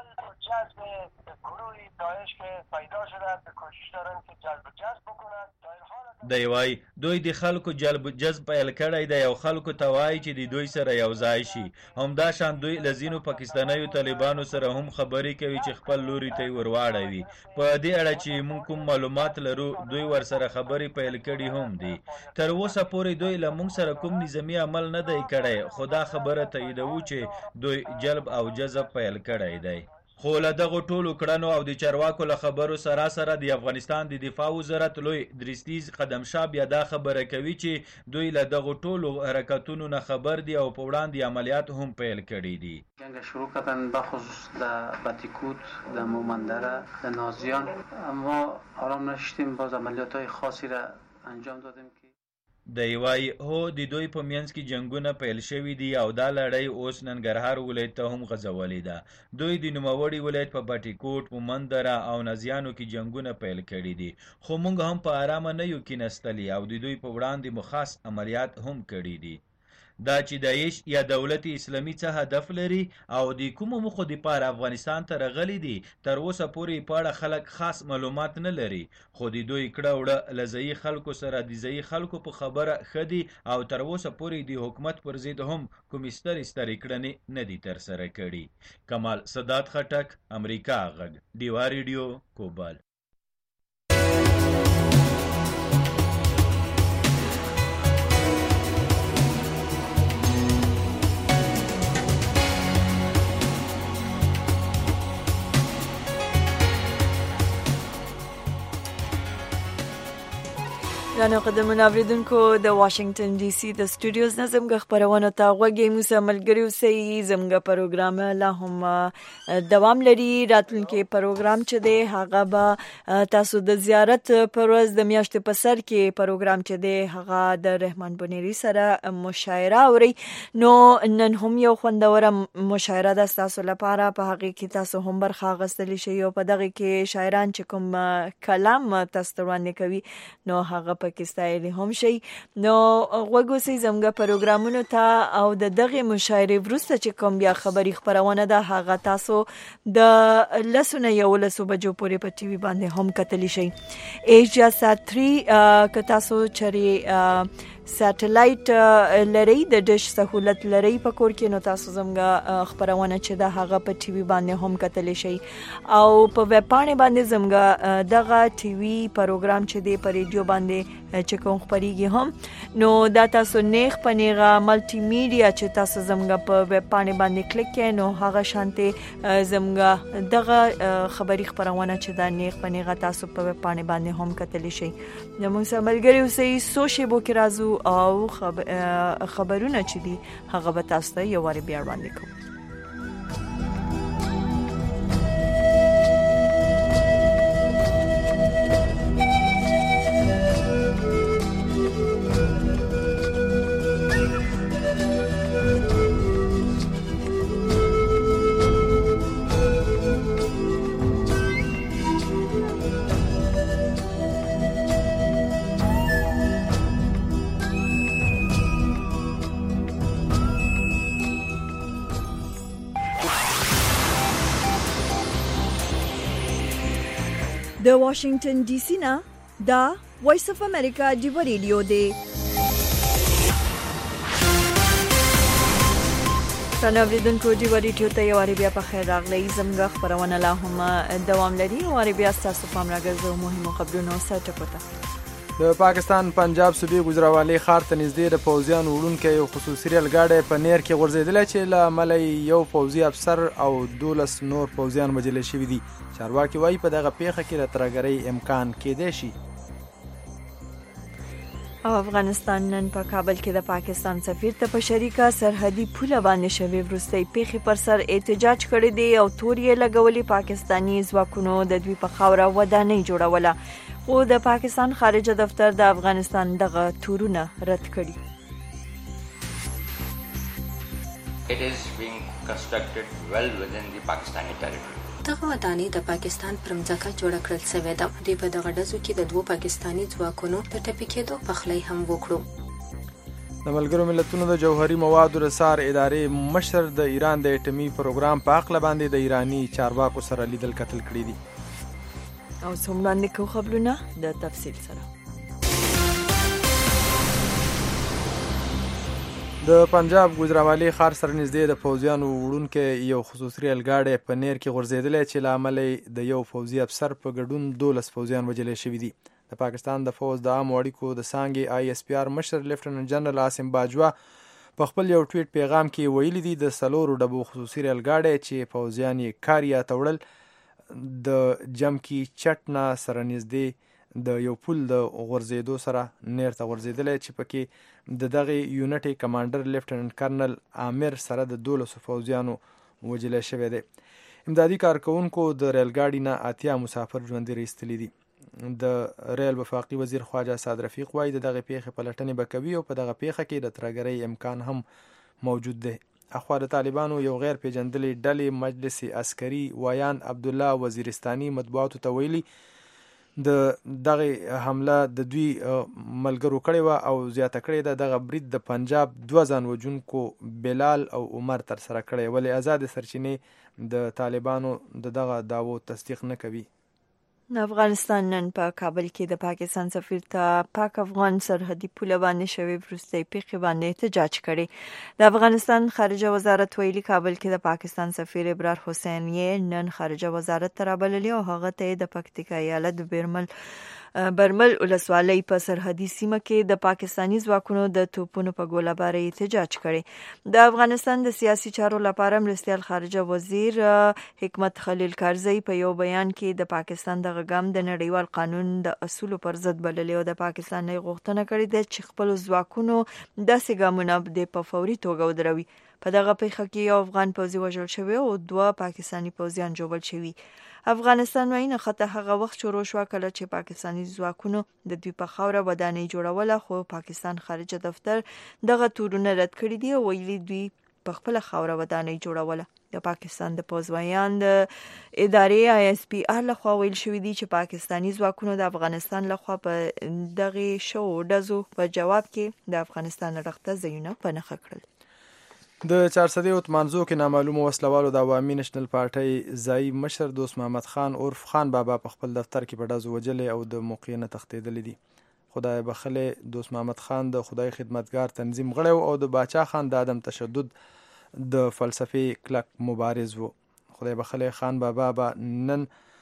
دی وایي دوی د خلکو جلب جذب پیل کړی دی او خلکو ته وایي چې د دوی سره یو ځای شي. همداشان دوی له ځینو پاکستانیو طالبانو سره هم خبرې کوي چې خپل لوري ته یې ورواړوي. په دې اړه چې موږ کوم معلومات لرو دوی ورسره خبرې پیل کړي هم دي. تر اوسه پورې دوی له موږ سره کوم نظامي عمل نه دی کړی، خو دا خبره تاییدوو چې دوی جلب او جذب پیل کړی دی. خو له دغو ټولو کړنو او د چارواکو له خبرو سره سره د افغانستان د دفاع وزارت لوی درستیز قدمشاه بیا دا خبره کوي چې دوی له دغو ټولو حرکتونو نه خبر دي او په وړاندې عملیات هم پیل کړي دي. جنگ شروع کردن بخصوص در باتیکوت، در مومندره، در نازیان، اما آرام نشدیم، باز عملیات های خاصی را انجام دادیم که دی وایي هو د دوی په منځ کې جنګونه پیل شوي دي او دا لړۍ اوس ننګرهار ولایت ته هم غځولې ده. دوی د نوموړي ولایت په بټیکوټ، مومندره او نازیانو کې جنګونه پیل کړي دي، خو موږ هم په ارامه نه یو کېنستلي او د دوی په وړاندې مو خاص عملیات هم کړي دي. دا چې داعش یا دولت اسلامي څه هدف لري او د کومو موخو دپاره افغانستان ته راغلي دي تر اوسه پورې په اړه خلک خاص معلومات نه لري، خو د دوی کړه وړه له ځایي خلکو سره د ځایي خلکو په خبره ښه دي او تر اوسه پورې د حکومت پر ضد هم کومې سترې سترې کړنې نه دي ترسره کړي. کمال سداد خټک، امریکا غږ، ډیوا ریډیو، کوبل. رانو قدمون اوریدونکو د واشنگټن ډي سي د سټوډیوز نه زموږ خبرونه ته غوږی موسه ملګری اوسئ. زموږ پروګرام لا هم دوام لري. راتلونکي پروګرام چې دی هغه به تاسو د زیارت پر ورځ د میاشتې په سر کې پروګرام چې دی هغه د رحمان بنيري سره مشاعره اوري. نو نن هم یو خوندوره مشاعره ده تاسو لپاره، په هغه کې تاسو هم برخه اخیستلی شئ او په دغه کې شاعران چې کوم کلام تاسو وړاندې کوي نو هغه کې ستایلی هم شي. نو غوږ اوسئ زموږ پروګرامونو ته او د دغه مشاعرې وروسته چې کوم بیا خبري خپرونه ده هغه تاسو د لسو نه یولسو بجو پورې په ټي وي باندې هم کتلی شئ. ایشیا سات تھری که تاسو چرې سټلایټ لري د ډش سہولت لري په کور کې نو تاسو زموږ خبرونه چې ده هغه په ټي وي باندې هم کتلی شئ او په ویب پاڼې باندې زموږ دغه ټي وي پروګرام چې دی په ریډیو باندې چې کوم خبريږي هم نو دا تاسو نیغ پنیغه ملټي میډیا چې تاسو زموږ په ویب پاڼې باندې کلیک کړئ نو هغه شانته زموږ دغه خبري خبرونه چې دا نیغ پنیغه تاسو په ویب پاڼې باندې هم کتلی شئ. زموږ سره ملګری اوسئ. سوشي بو کې راځو او خبرونه چې دي هغه به تاسو ته یو واری بیا وړاندې کوم. د واشنگټن ډي سي نه دا وایس اف امریکا دی ریډیو دی. تنوریدونکو دی ریډیو ته یو بیا په خیر راغلی. زموږ خبرونه لا هم دوام لري او بیا تاسو په امرګزو مهمو خبرونو سره ټکوته. د پاکستان پنجاب صوبې ګجراوالي ښار ته نږدې د پوځیانو وړونکی یو خصوصي ریل ګاډی په نیر کې غورځېدلی چې له امله یو پوځي افسر او دولس نور پوځیان وژل شوي دي. چارواکي وایي په دغه پیښه کې د ترهګرۍ امکان کیدی شي. او افغانستان نن په کابل کې د پاکستان سفیر ته په شریکه سرحدي پوله باندې شوې وروستۍ پیښې پر سر احتجاج کړی دی او تور یې لګولي پاکستاني ځواکونو د دوی په خاوره ودانۍ جوړوله. او د پاکستان خارجه دفتر د افغانستان دغه تورونه رد کړي. It is being constructed well within the Pakistani territory. دغه ودانۍ د پاکستان پر مځکه جوړه کړل شوې ده. دوی په دغه ډزو کې د دوو پاکستاني ځواکونو د ټپي کېدو پخلی هم وکړو. د ملګرو ملتونو د جوهري موادو رسار ادارې مشر د ایران د اټومي پروګرام په عقله باندې د ایرانی چارواکو سره لیدل کتل کړي دي. او څومره کو خبرونه د تفصیل سره. د پنجاب ګجراوالي ښار سره نږدې د پوځیانو وړونکی یو خصوصي ریل ګاډی په نیر کې غورځېدلی چې له امله د یو پوځي افسر په ګډون دولس پوځیان وژل شوي دي. د پاکستان د فوج د عامو اړیکو د څانګې آی اس پی آر مشر لیفټننټ جنرال عاصم باجوا په خپل یو ټویټ پیغام کې ویلي دي د څلورو ډبو خصوصي ریل ګاډی چې پوځیان یې کاریا ته وړل د جمکی چټنا سره نږدې د یو پل د غورځېدو سره نیر ته غورځېدلی چې پکې د دغه یونټ کمانډر لیفټننټ کرنل عامر سره د دولسو پوځیانو وژل شوی دی. امدادي کارکونکو د ریل ګاډي نه اتیا مسافر ژوندي ایستلي دي. د ریل وفاقي وزیر خواجه سعد رفیق وایي د دغه پیښې پلټنې به کوي او په دغه پیښه کې د ترهګرۍ امکان هم موجود دی. اخوا د طالبانو یو غیر پیژندلې ډلې مجلس عسکري وایان عبدالله وزیرستاني مطبوعاتو ته ویلي د دغه حمله د دوی ملګرو کړې وه او زیاته کړې ده دغه برید د پنجاب دوه ځان وژونکو بلال او عمر تر سره کړی، ولې آزاد سرچینې د طالبانو د دغه دعوو تصدیق نه کوي. افغانستان نن په کابل کې د پاکستان سفیر ته پاک افغان سرحدي پوله باندې شوې وروستۍ پیښې باندې احتجاج کړی. د افغانستان خارجه وزارت ویلي کابل کې د پاکستان سفیر ابرار حسین یې نن خارجه وزارت ته رابللی او هغه ته د پکتیکا ایالت برمل برمل ولسوالۍ په سرحدي سیمه کې د پاکستاني ځواکونو د توپونو په ګوله‌بارۍ احتجاج کړی. د افغانستان د سیاسي چارو لپاره مرستیال خارجه وزیر حکمت خلیل کارزی په یو بیان کې د پاکستان د غم د نړیوال قانون د اصولو پر ضد بللی او د پاکستان نه غوښتنه کړې ده چې خپل ځواکونو داسې ګامونه د په فوري توګه ودروي. په دغه پیښه کې یو افغان پوځي وژل شوی او دوه پاکستاني پوځیان ژوبل شوي. افغانستان وايي نښته هغه وخت شروع شوه کله چې پاکستاني ځواکونو د دوی په خاوره ودانۍ جوړوله، خو پاکستان خارجه دفتر دغه تورونه رد کړي دي او ویلي دوی په خپل خاوره ودانۍ جوړوله. د پاکستان د پوځویان د ادارې آی اس پی آر لخوا ویل شوی دی چې پاکستاني ځواکونو د افغانستان لخوا په دغه شو ډزو په جواب کې د افغانستان رغته ځایونه په نښه کړل. د چارسدې او تمانزو کې نامعلومو وسلوالو د عوامي نشنل پارټۍ ځایي مشر دوست محمد خان عرف خان بابا په خپل دفتر کې په ډزو وجلی او د موقع نه تښتېدلی دي. خدای بخلی دوست محمد خان د خدای خدمتګار تنظیم غړی او د باچا خان د عدم تشدد د فلسفې کلک مبارز و. خدای بخلی خان بابا به نن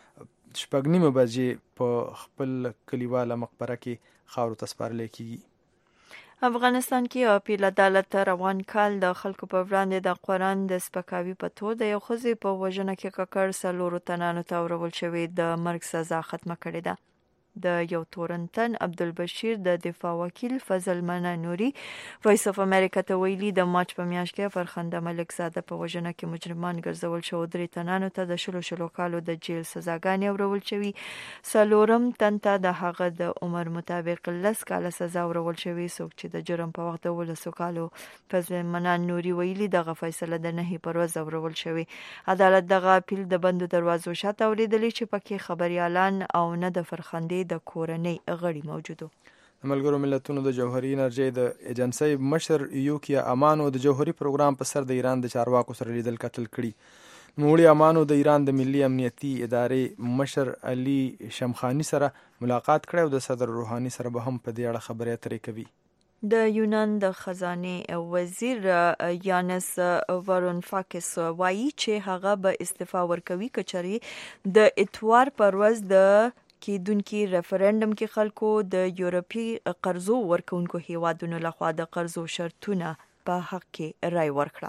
شپږ نیمه بجې په خپل کلیواله مقبره کې خاورو ته سپارلی کیږي. افغانستان کې اپیل عدالت روان کال د خلکو په وړاندې د قرآن د سپکاوي په تور د یو ښځې په وژنه کې ککړ څلورو تنانو ته اورول شوې د مرګ سزا ختمه کړې ده. د یو تورنتن عبدالبشیر د دفاع وکیل فضل منا نوري وایس اف امریکا ته ویلي د مارچ په میاشت کې فرخنده ملک زاده په وژنه کې مجرمان ګرځول شو، درې تنانو ته د شلو شلو کالو د جیل سزاګانې اورول شوي، څلورم تن ته د هغه د عمر مطابق لس کاله سزا اورول شوي. څوک چې د جرم په وخت د ولسو کالو فضل منا نوري ویلي دغه فیصله د نهي پر ورځ اورول شوي. عدالت دغه اپیل د بندو دروازو شاته اوریدلی چې پکې خبريالان او نه د فرخندې د کورنۍ غړي موجودو. د ملګرو ملتونو د جوهري انرژي د ایجنسۍ مشر یوکیا امانو د جوهري پروګرام په سر د ایران د چارواکو سره لیدل کتل کړي. نوموړي امانو د ایران د ملي امنیتي ادارې مشر علي شمخاني سره ملاقات کړی او د صدر روحاني سره به هم په دې اړه خبرې اترې کوي. د یونان د خزانه وزیر یانس وارونفاکس وایي چې هغه به استعفا ورکوي کچري د اتوار پر ورځ د کېدونکي ریفرندم کې خلکو د یورپی قرضو ورکونکو هیوادونو لخوا د قرضو شرطونه په حق کې رائے ورکړه.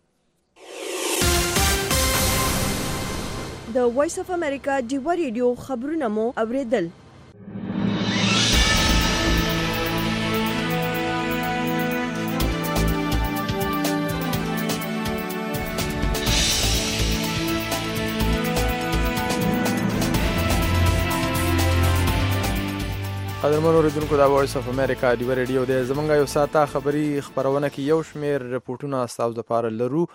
د وایس اف امریکا ډیو ریډیو خبرونه مو اوریدل. قدرمن اوریدونکو د وایس اف امریکا ډیو ریډیو د زمونږ یو ساته خبری خبرونه کې یو شمیر رپورټونه استاو د پاره لرو،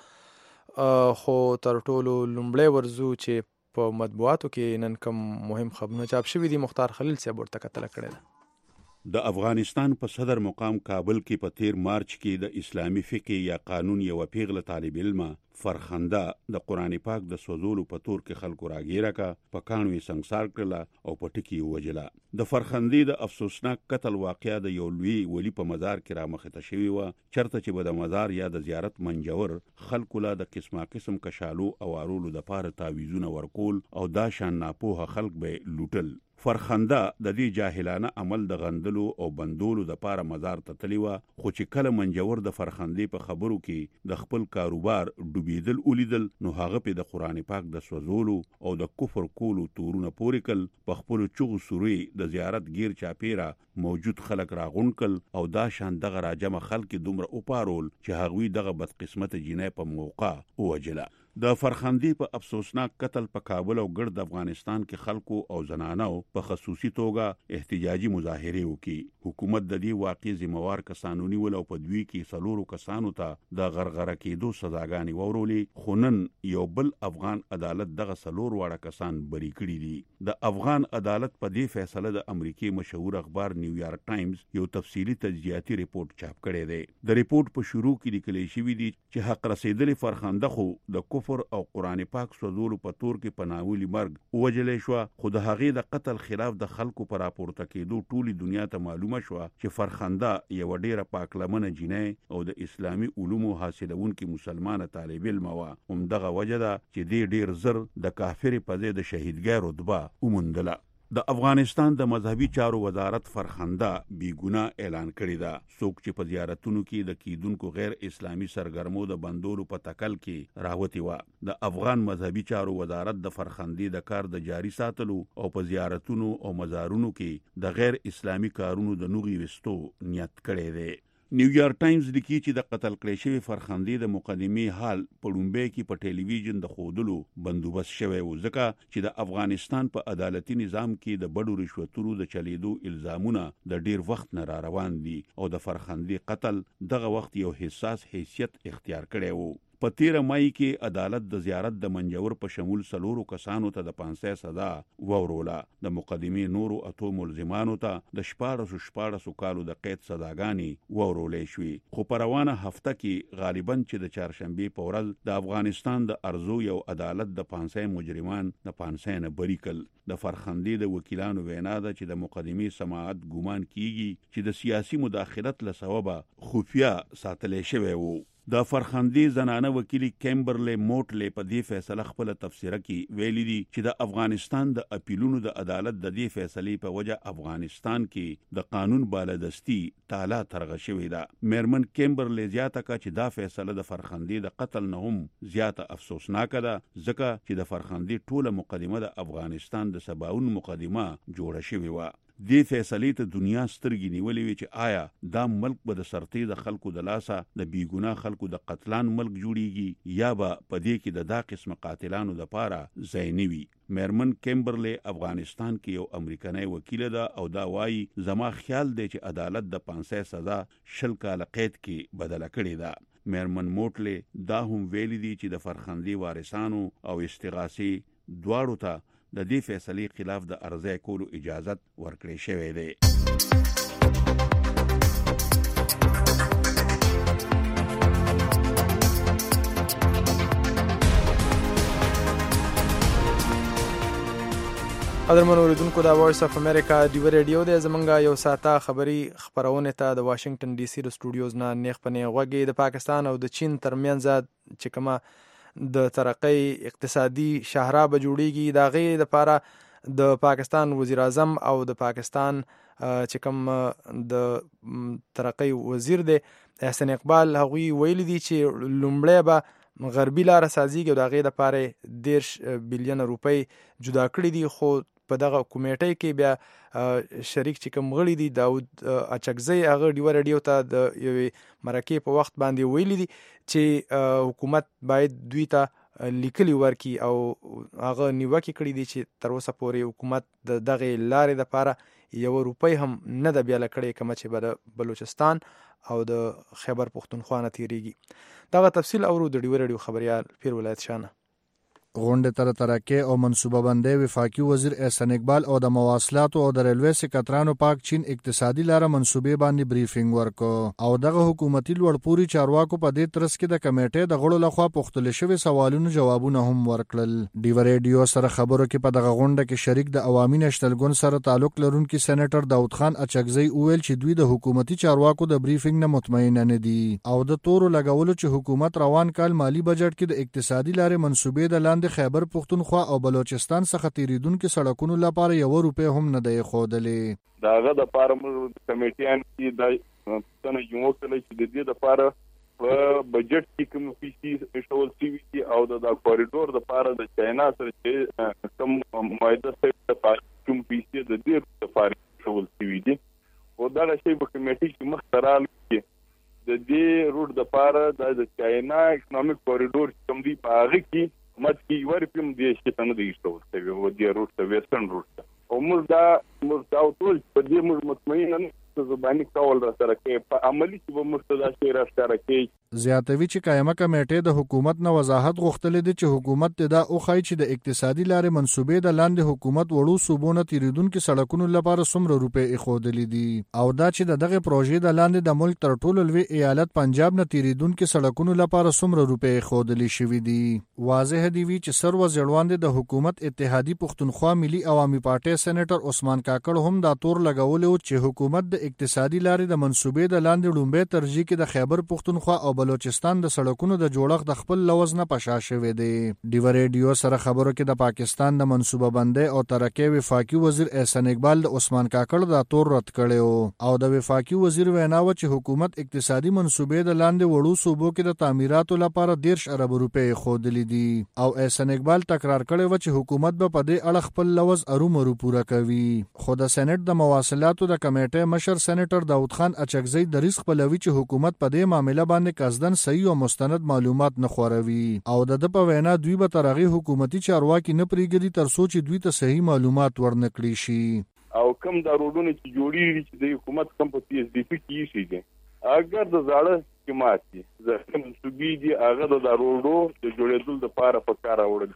خو تر ټولو لومړی ورزو چې په مطبوعاتو کې نن کوم مهم خبرونه چاپ شوي دي. مختار خلیل صاحب ورته کتل کړی ده. د افغانستان په صدر مقام کابل کې په تیر مارچ کې د اسلامی فقه یا قانون یو پیغله طالب علمه فرخنده د قرآن پاک د سوزولو په تور کې خلکو راګیره کا په کانوي سنگسار کړله او په ټکی وجله. د فرخندې د افسوسناک قتل واقعیا د یو لوی ولی په مزار کې را مخته شوی و، چرته چې به د مزار یا د زیارت منجور خلکو لا د قسمه قسم کشالو او ارولو د پاره تعویذونه ورکول او دا شان ناپوه خلک به لوټل. فرخنده د دې جاهلانه عمل د غندلو او بندولو د پاره مزار ته تلی و، خو چې کله منجور د فرخندې په خبرو کې د خپل کاروبار ډوبېدل ولیدل نو هغه په د قرآن پاک د سوزولو او د کفر کولو تورونه پورې کل په خپل چغو سوري د زیارت گیر چاپیرا موجود خلک راغون کل او دا شان دغه راجمه خلک دومره اوپارول چې هغوی دغه بدقسمت جنې په موقع وجله. د فرخندې په افسوسناک قتل په کابل او ګرد افغانستان کې خلکو او زنانو په خصوصي توګه احتجاجي مظاهره وکړي. حکومت د دې واقع ذمہوار کسانو نیول او په دوی کې څلورو کسانو ته د غرغره کېدو سزاګانې وورولې، خو نن یو بل افغان عدالت دغه څلور واړه کسان بری کړي دي. د افغان عدالت په دې فیصله د امریکای مشهور اخبار نیویارک ټایمز یو تفصیلی تجزیاتي ریپورت چاپ کړی دی. د ریپورت په شروع کې لیکل شوی دی چې حق رسیدلې فرخنده خو د کفر او قرآن پاک سوزولو په تور کې په ناولي مرګ وجلې شو، خو د هغې د قتل خلاف د خلکو پر راپورته کېدو ټولي دنیا ته معلومه شو چې فرخنده یو ډیره پاکلمنه جنۍ او د اسلامي علومو حاصلونکې مسلمانه طالب علم و. همدغه وجه ده چې دې ډیر زر د کافر په ځای د شهیدګۍ رتبه وموندله. د افغانستان د مذهبي چارو وزارت فرخنده بی ګناه اعلان کړی ده. څوک چې په زیارتونو کې د کیدونکو غیر اسلامي سرګرمو د بندولو په تکل کې راوتی و. د افغان مذهبي چارو وزارت د فرخندې د کار د جاری ساتلو او په زیارتونو او مزارونو کې د غیر اسلامي کارونو د نوغي وستو نیت کړی دی. نیویارک ټایمز لیکي چې د قتل کړی شوی فرخندې د مقدمې حال په لومبۍ کې په ټلویزیون د خودلو بندوبست شوی و، ځکه چې د افغانستان په عدالتي نظام کې د بډو رشوتونو د چلیدو الزامونه د ډیر وخت نه را روان دي او د فرخندې قتل دغه وخت یو حساس حیثیت اختیار کړی وو. په تیره مای کې عدالت د زیارت د منجور په شمول سلورو کسانو ته د پانسۍ سزا ووروله. د مقدمې نورو اتو ملزمانو ته د شپاړسو شپاړسو کالو د قید سزاګانې وورولې شوې، خو په روانه هفته کې غالباً چې د چهارشنبې په ورځ د افغانستان د ارزو یو عدالت د پانسۍ مجرمان د پانسۍ نه بری کړل. د فرخندې د وکیلانو وینا ده چې د مقدمې سماعت ګومان کیږي چې د سیاسي مداخلت له سببه خفیه ساتلې شوی وو. د فرخندې زنانه وکیلی کیمبرلی موټلی په دې فیصله خپل تفسیره کې ویلي دي چې د افغانستان د اپیلونو د عدالت د دې فیصلې په وجه افغانستان کې د قانون بالادستی تالا ترغه شوې ده. میرمن کیمبرلی زیاته کړه چې دا فیصله د فرخندې د قتل نه هم زیاته افسوسناک ده، ځکه چې د فرخندې ټوله مقدمه د افغانستان د سباون مقدمه جوړه شوې وه. دې فیصلې ته دنیا سترګې نیولې وي چې آیا دا ملک به د سرتي د خلکو د لاسه د بیګناه خلکو د قتلان ملک جوړیږي یا به په دې کې د دا قسم قاتلانو د پاره ځای نه وي. میرمن کیمبرلی افغانستان کې یو امریکایي وکیل ده او دا وایي زما خیال دی چې عدالت د پانسۍ سزا شل کاله قید کې بدله کړې ده. میرمن موټلی دا هم ویلي دي چې د فرخندې وارثانو او استغاثي دواړو ته د دې فیصلې خلاف د عرضه کولو اجازت ورکړی شوی دی. قدرمن اوریدونکو دا وایس اف امریکا ډیو ریډیو دی زمونږ یو ساته خبری خبرونه ته د واشنگټن ډي سي د سټوډیوز نه نیخ پنې غوږی د پاکستان او د چین ترمنځ چې کومه د ترقی اقتصادي شاهراه به جوړیږي دا غي د لپاره د پاکستان وزیر اعظم او د پاکستان چې کوم د ترقی وزیر دی احسان اقبال هغوی ویل دي چې لومړی به غربي لار سازیږي او دا غي د لپاره دیرش بلیون روپۍ جدا کړی دي خو په دغه کمیټې کې بیا شریک چې کوم غړي دي داود اچکزی هغه ډیو ریډیو ته د یوې مرکې په وخت باندې ویلي دي چې حکومت باید دوی ته لیکلي ورکي او هغه نیوکه کړې دي چې تر اوسه پورې حکومت د دغه لارې لپاره یو روپۍ هم نه د بیاله کړې کوم چې به بلوچستان او د خیبر پختونخوا نه تیریږي دغه تفصیل اورو د ډیو ریډیو خبريال پیر ولایت شانه غونډه تر ترکه او منصوبه بندي وفاقي وزیر احسان اقبال او د مواصلات او د ریلوي سکرټرانو پاک چین اقتصادي لاره منصوبې باندې بریفینګ ورکو او دغه حکومتي لوړپوري چارواکو په دې ترڅ کې د کمیټې د غړو لخوا پوښتل شوی سوالونو جوابونه هم ورکړل ډیو ریډیو سره خبرو کې په دغه غونډه کې شریک د عوامي نشنل ګوند سره تعلق لرونکي سېنیټر داود خان اچکزی وویل چې دوی د حکومتي چارواکو د بریفینګ نه مطمئن نه دي او د تورو لګولو چې حکومت روان کال مالی بجټ کې د اقتصادي لارې منصوبې د لاندې خیبر پختونخوا او بلوچستان څخه تیریدونکو سړکونو لپاره یو روپۍ هم نه دی ښودلې داغه د لپاره موږ کمیټیان چې د څنګه یو کله چې د دې لپاره په بجټ کې کوم پیسې شول سی او د کوریډور لپاره د چاینا سره چې کوم معاهده سره د کوم پیسې د دې لپاره شول سی دي او دا شی په کمیټې کې مخترال کې د دې روټ لپاره د چاینا اکونومیک کوریډور کوم دی په هغه کې مت کی ور پم دې چې څنګه دی شو ته و دې روټ ته ویسټرن روټ او موږ دا موږ دا ټول په دې موږ مطمئن نه زبانی کول را سره کې په عملی کې به مرتضی شي را سره کې زیاتوي چې قائمه کمیټې د حکومت نه وضاحت غوښتل دي چې حکومت دا او خای چې د اقتصادي لارې منسوبې د لاندې حکومت وړو صوبونه تیریدونکو سړکونو لپاره څومره روپۍ اخودلې دي او دا چې دغه پروژې د لاندې د ملک تر ټولو لوی ایالت پنجاب نه تیریدونکو سړکونو لپاره څومره روپۍ اخودلې شوې دي واضح دی وی چې سر وزیرواند د حکومت اتحادی پختونخوا ملي عوامي پارټي سېنیټر عثمان کاکړ هم دا تور لګولې چې حکومت د اقتصادي لارې د منسوبې د لاندې لومبه ترجیح کې د خیبر پختونخوا او بلوچستان د سړکونو د جوړښت د خپل لوز نه پشا شوې دي ډیو ریډیو سره خبرو کې د پاکستان د منصوبه بندي او ترقی وفاقي وزیر احسان اقبال د عثمان کاکړ دا تور رد کړو او د وفاقي وزیر ویناو چې حکومت اقتصادي منصوبې د لاندې وړو صوبو کې د تعمیراتو لپاره دیرش ارب روپۍ خودلې دي او احسان اقبال تکرار کړی و چې حکومت به په دې اړه خپل لوز ارومرو پوره کوي خو د سېنات د مواصلاتو د کمیټې مشر سېنیټر داود خان اچکزی د ریسک په لوي چې حکومت په دې معاملې باندې قصدن صحیح او مستند معلومات نه خوروي او د د په وینا دوی به ترغي حکومتي چارواکي نه پریږدي تر څو چې دوی ته صحیح معلومات ورنکړي شي او کوم د روډونو چې جوړیږي چې د حکومت کم په پی ایس ډي پی کې شي دي اگر د زړه حکومتي ځکه منسوبي دي هغه د روډو د جوړېدل لپاره په کار وړل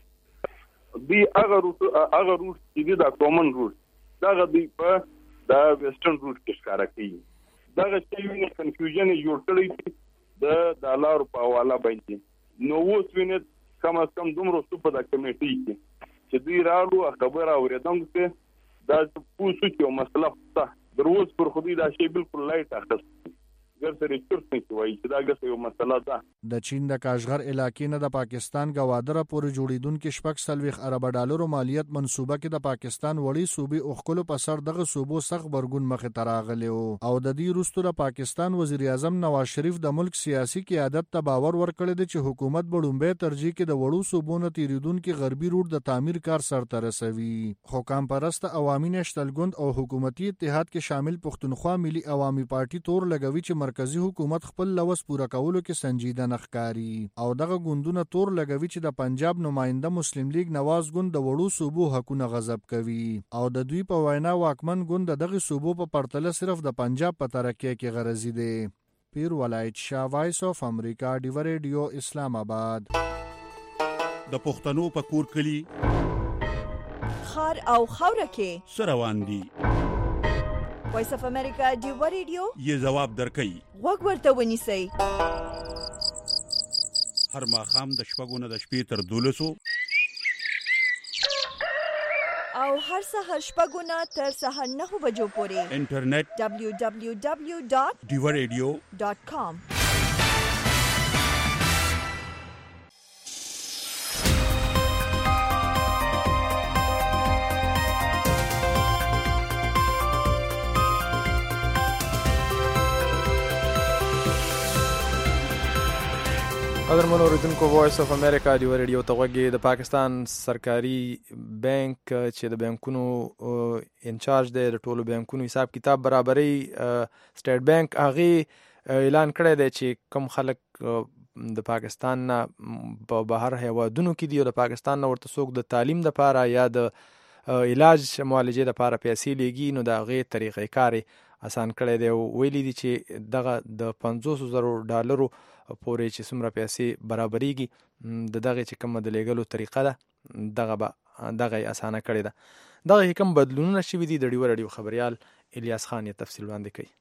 کیږي دی هغه روټ هغه روټ چې د کامن روټ دا غوډي په دا ویسټرن روټ کې ښکارا کوي دا چې ویني کنفیوژن جوړ کړی د ډالر په حواله باندې نو اوس ویني کم از کم دومره څه په د کمیټې کې چې دوی راړو خبره اورېدم چې دا پوښتنه کوي مسله ته دروز پر خو دا شی بالکل لایټ اخست ګرځري چرته کوي چې دا ګسه یو مسله ده د چین د کاشغر علاقې نه د پاکستان غوادره پورې جوړیدونکو شپږ سلويخ ارب ډالر مالیت منصوبه کې د پاکستان وړي صوبې او خپل په سر دغه صوبو سخت برګون مخه تراغلی او د دې وروسته د پاکستان وزیر اعظم نواز شریف د ملک سیاسي قیادت ته باور ورکړی دی چې حکومت بډومبه ترجیح کې د وړو صوبونو تیریدونکو غربي روټ د تعمیر کار سرته رسوي حکام پرست عوامي نشنل ګوند او حکومتي اتحاد کې شامل پختونخوا ملي عوامي پارټي تور لګوي چې مرکزی حکومت خپل لوس پوره کولو کې سنجیده نخکاری او دغه ګوندونه تور لګوي چې د پنجاب نماینده مسلم لیگ نواز ګوند د وړو صوبو حقونه غصب کوي او د دوی په وینا واکمن ګوند دغه صوبو په پرتله صرف د پنجاب په ترقی کې غرضی دی پیر ولایت شاه وایس اف امریکا ډیو ریډیو اسلام آباد د پښتنو په کور کلی خار او خوره کې سروان دي وایس اف امریکا ډیو ریډیو یې جواب درکړي وګ ورته ونیسئ هر ماښام د شپږو نه د شپې تر دولسو او هر سهار شپږو نه تر سهار نهو بجو پورې انټرنیټ دبلیو دبلیو دبلیو ډاٹ ډیوا ریډیو ډاٹ کام. قدرمنو اوریدونکو وایس اف امریکا ډیوا ریډیو ته غوږی. د پاکستان سرکاري بانک چې د بانکونو انچارج دی د ټولو بانکونو حساب کتاب برابرۍ سټیټ بانک هغه اعلان کړی دی چې کم خلک د پاکستان نه په بهر هیوادونو کې دي او د پاکستان نه ورته څوک د تعلیم لپاره یا د علاج معالجې لپاره پیسې لیږي نو د هغې طریقې کار آسان کړی دی. ویلي دي چې دغه د پنځوس زرو ډالرو پورې چې څومره پیسې برابرېږي د دغه چې کومه د لیږلو طریقه ده دغه به دغه یې اسانه کړې ده. دغه کوم بدلونونه شوي دي د ډیوا ریډیو خبریال الیاس خان یې تفصیل وړاندې کوي.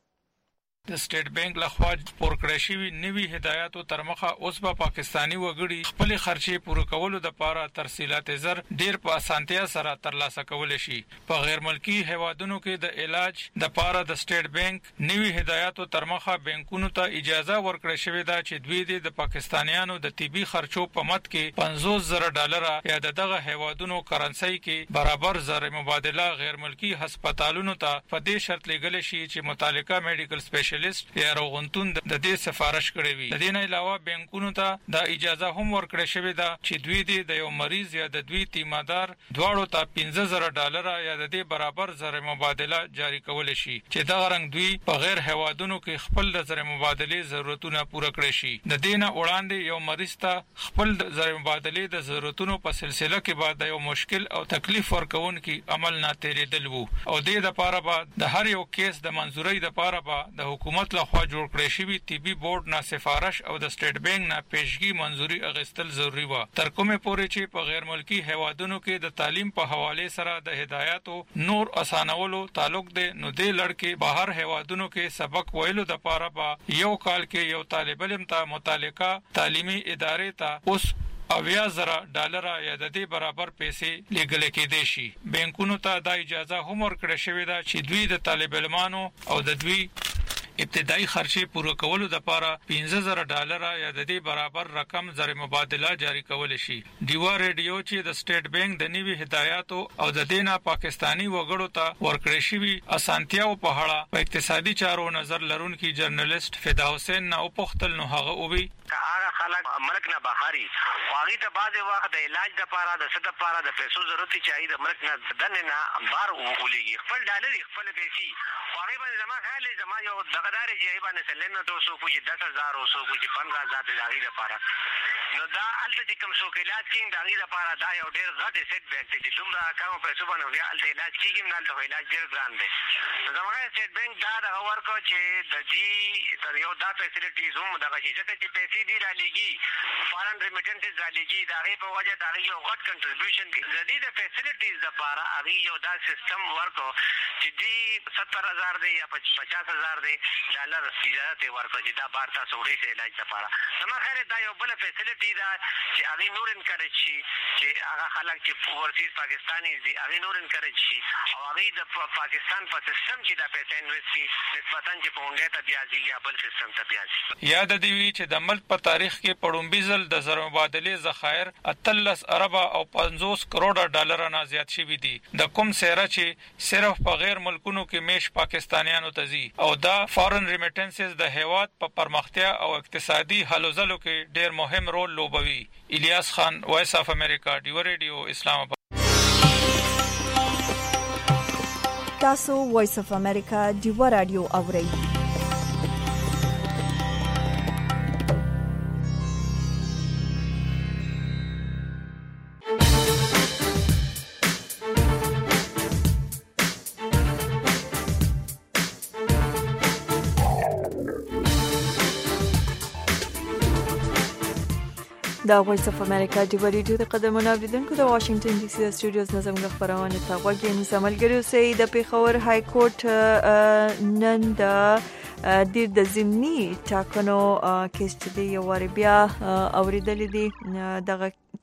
د سټیټ بانک لخوا پور کړی شوي نوي هدایاتو تر مخه اوس به پاکستاني وګړي خپلې خرچې پوره کولو دپاره ترسیلات زر ډیر په اسانتیا سره ترلاسه کولی شي. په غیر ملکي هیوادونو کې د علاج دپاره د سټیټ بانک نوي هدایاتو تر مخه بانکونو ته اجازه ورکړی شوې ده چې دوی د پاکستانیانو د طبي خرچو په مد کې پنځوس زره ډالره یا د دغه هیوادونو کرنسۍ کې برابر زر مبادله غیر ملکي هسپتالونو ته په دې شرط لیږلی شي چې متعلقه میډیکل سپیشل یا روغتون د دې سفارش کړی وي. د دې نه علاوه بانکونو ته دا اجازه هم ورکړې شوې ده چې دوی د یو مریض یا د دوی تیمادار دواړو ته پنځه زره ډالره یا د دې برابر زر مبادله جاری کولی شي چې دغه رنګ دوی په غیر هیوادونو کې خپل د زر مبادلې ضرورتونه پوره کړی شي. د دې نه وړاندې یو مریض ته خپل د زر مبادلې د ضرورتونو په سلسله کې به د یو مشکل او تکلیف ورکوونکي عمل نه تېرېدل وو او دې دپاره به د هر یو کیس د منظورۍ دپاره به د حکومت لخوا جوړ کړی شوي طبي بورډ نه سفارش او د سټیټ بانک نه پیشګي منظوري اخیستل ضروري وه. تر کومې پورې چې په غیر ملکي هیوادونو کې د تعلیم په حوالې سره د هدایاتو نور اسانولو تعلق دی نو دې لړ کې بهر هیوادونو کې سبق ویلو دپاره به یو کال کې یو طالب علم ته متعلقه تعلیمي ادارې ته اوس اویا زره ډالره یا د دې برابر پیسې لیږلی کېدی شي. بانکونو ته دا اجازه هم ورکړې شوې ده چې دوی د طالب علمانو او د دوی ابتدایي خرچې پوره کولو دپاره پنځه زره ډالره یا د دې برابر رقم زر مبادله جاری کولی شي. ډیوا ریډیو چې د سټیټ بانک د نوي هدایاتو او د دې نه پاکستاني وګړو ته ورکړې شوي اسانتیاو په اړه په اقتصادي چارو نظر لرونکي جرنالست فدا حسین نه وپوښتل نو هغه وویل هغه خلک ملک نه بهاري هغوی ته بعضې وخت د علاج دپاره د څه دپاره د پیسو ضرورت وي چې هغوی د ملک نه دننه نه بهر ولیږي خپل ډالر یې خپلې پیسې خو هغوی باندې زما خیال دی زما یو دغه دا دی چې هغوی باندې سلنډ څوک وایي دس هزار او څوک وایي چې پندره هزار دی د هغوی دپاره نو دا هلته چې کوم څوک علاج کېږي د هغوی دپاره دا یو ډېر غټ سیټ بیک دی چې دومره کمو پیسو باندې بیا هلته علاج کېږي نو هلته خو علاج ډېر ګران دی. نو زما خیال سټیټ بانک دا دغه ورکړو چې د دې تر یو دا فیسیلیټیز هم دغه شي ځکه چې پیسې دې رالیږي فارن ریمیټنسز رالیږي د هغې په وجه د هغې یو غټ کنټریبیوشن دی. د دې د فیسیلیټیز دپاره هغې یو دا سیسټم ورکړو چې دې ستر هزار دی یا پچاس هزار دی ډالر اجازه ترې ورکړو چې دا بار تاسو وړئ سه علاج دپاره. زما خیال دا یو بله فیسیلیټي ده چې هغې نور انکریج شي چې هغه خلک چې اوورسیز پاکستانیز دي هغې نور انکریج شي او هغې د پاکستان په سیسټم کې دا پیسې انویسټ کړي نسبتا چې په هونډۍ ته بیا ځي یا بل سیسټم ته بیا ځي. یاد دې وي چې د ملک په تاریخ کې په لومبي ځل د زر مبادلې ذخایر اتلس اربه او پنځوس کروړه ډالره نه زیات شوي دي د کوم څیره چې صرف په غیر ملکونو کې میش پاکستانیانو ته ځي او دا فارن ریمیټنسز د هیواد په پرمختیا او اقتصادي هلو ځلو کې ډیر مهم رول لوبوي. الیاس خان وایس اف امریکا ډیوا ریډیو اسلام آباد. تاسو وایس اف امریکا ډیوا رادیو اورئ. دا وایس اف امریکا ډیوا ریډیو د قدرمنو اوریدونکو د واشنگټن ډي سي د سټوډیوز نه زموږ خپرونه ته غوږ نیسئ. ملګري اوسئ. د پیښور های کورټ نن د د د ضمني ټاکنو کیس چې دی یو وار بیا اوریدلې دي دغه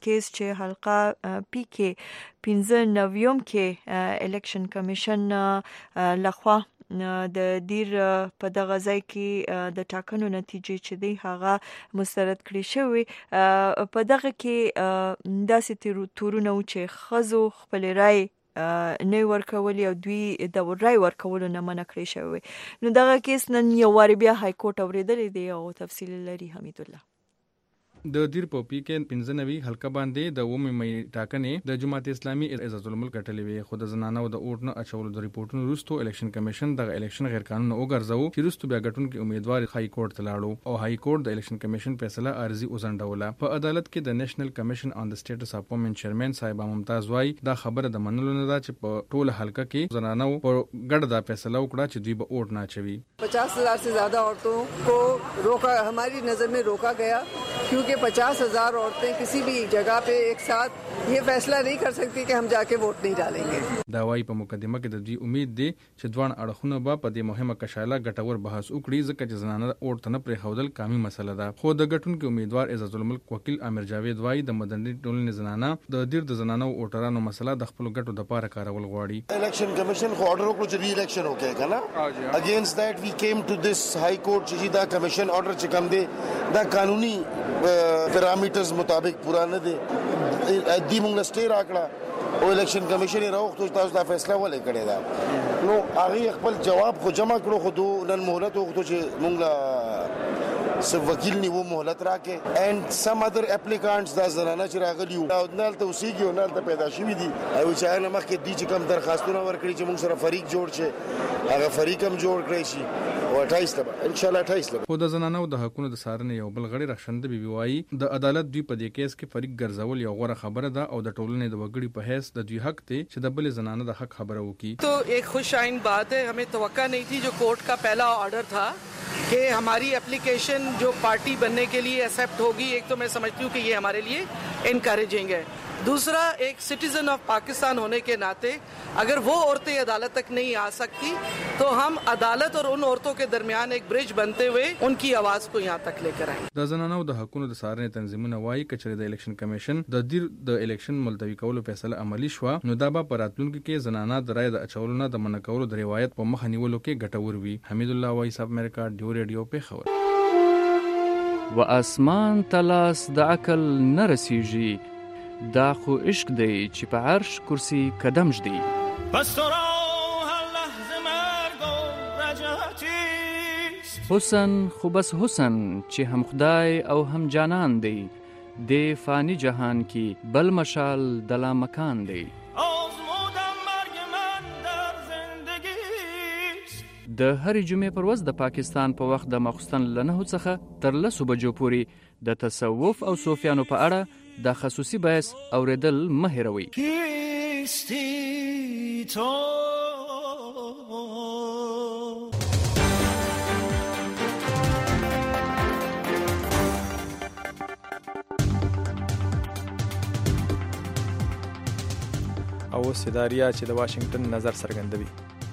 کیس چې حلقه پی کې پنځه نویم کې الیکشن کمیشن لخوا د دیر په دغه ځای کې د ټاکنو نتیجې چې دی هغه مسترد کړی شوی. په دغه کې داسې تورونه و چې ښځو خپل رای نه ورکولي او دوی د رای ورکولو نه منع کړی شوی. نو دغه کیس نن یو واري بیا های کورټ اورېدلی دی او تفصیل لري حمید الله. د دیر په پی کې پنځه نوي حلقه باندې د اومه مې ټاکنې د جماعت اسلامي عزت الملک ټلوي خو د زنانو د اوټ نه اچولو د ریپورتونو وروسته الیکشن کمیشن د الیکشن غیر قانوني وګرځاو چې وروسته بیا غټون کې امیدوار های کورټ ته لاړو او های کورټ د الیکشن کمیشن فیصله ارزي وزنډوله. په عدالت کې د نېشنل کمیشن آن د سټیټس اپوینټمنت چیرمن صاحب ممتاز وای دا خبره د منلو نه ده چې په ټوله حلقه کې زنانو په ګډ دا فیصله وکړه چې دوی به اوټ نه اچوي. पचास हजार से ज्यादा औरतों को रोका हमारी नजर में रोका गया क्योंकि पचास हजार औरतें किसी भी जगह पे एक साथ ये फैसला नहीं कर सकती कि हम जाके वोट नहीं डालेंगे. دا وايي په مقدمه کې د دوی امید دی چې دوه اړخونه به په دې مهمه کشاله ګټور بحث وکړي ځکه چې زنانه اوټ ته نه پرې خودل قامي مسله ده. خو د ګټون کې امیدوار عزت الملک وکیل عامر جاوید وايي د مدني ټولنې زنانه د دیر د زنانو اوټرانو مسله د خپل ګټو د پاره کارول غواړي. الیکشن کمیشن خو اورډر وکړو چې ری الیکشن وکړي کنه اگینست دیٹ وی کیم ټو دس های کورټ چې دا کمیشن اورډر چې کوم دی دا قانوني پیرامیټرز مطابق پورا نه دی دی موږ سټی راکړه او الیکشن کمیشن یې راوخته تاسو دا فیصله ولې کړې ده. نو هغه خپل جواب خو جمع کړو خو دو نن مهلت وخته چې موږ سب وکیل نیو مهلت راکې and some other applicants دا زنانه چې راغلی وو او نال ته اوسېږي او نال ته پیدا شوي دي او چې هغه مخکې دي چې کوم درخواستونه ورکړي چې موږ سره فریق جوړ شي هغه فریق هم جوړ کړی شي او اٹھائیس لبا ان شاء الله اٹھائیس لبا. خو د زنانو د حقونو د سارنې یو بل غړي رخصنده بیبي وايي د عدالت دوی په دې کیس کې فریق ګرځول یو غوړه خبره ده او د ټولنې د وګړي په حیث د دوی حق ته چې د بل زنانه د حق خبره وکړي. तो एक खुशआइन बात है, हमें तवक्का नहीं थी. जो कोर्ट का पहला ऑर्डर था कि हमारी एप्लीकेशन जो पार्टी बनने के लिए एक्सेप्ट होगी, एक तो मैं समझती हूँ कि ये हमारे लिए इनकरेजिंग है. दूसरा, एक सिटीजन ऑफ पाकिस्तान होने के नाते अगर वो औरतें अदालत तक नहीं आ सकती तो हम अदालत और उन औरतों के दरमियान एक ब्रिज बनते हुए उनकी आवाज को यहाँ तक लेकर आए. د زنانو د حقونو د سارنې تنظیمونه وايي کچره د الیکشن کمیشن د دیر د الیکشن ملتوي کولو فیصله عملی شو نو دا به پراتلونکو کې زنانه د رای د اچولو نه د منع کولو د روایت په مخ نیولو کې ګټور وي. حمید الله وای صاحب امریکا ډیو ریډیو په خبر. و اسمان تلاس د عقل نرسیږي دا خو عشق دی چې په عرش کرسی قدم جدي. پس تو را هر لحظه مرگ و رجعتیست. حسن خو بس حسن چې هم خدای او هم جانان دی د فانی جهان کی بل مشال دلا مکان دی. آزمودم مرگ من در زندگیست. د هر جمعې پر ورځ د پاکستان په وخت د ماخستن له نهو څخه تر لسو بجو پورې د تصوف او صوفیانو په اړه د خصوصي بحث اوریدل مه هېروئ. کیستی تو او سیداریا چې د واشنگټن نظر څرګندوي.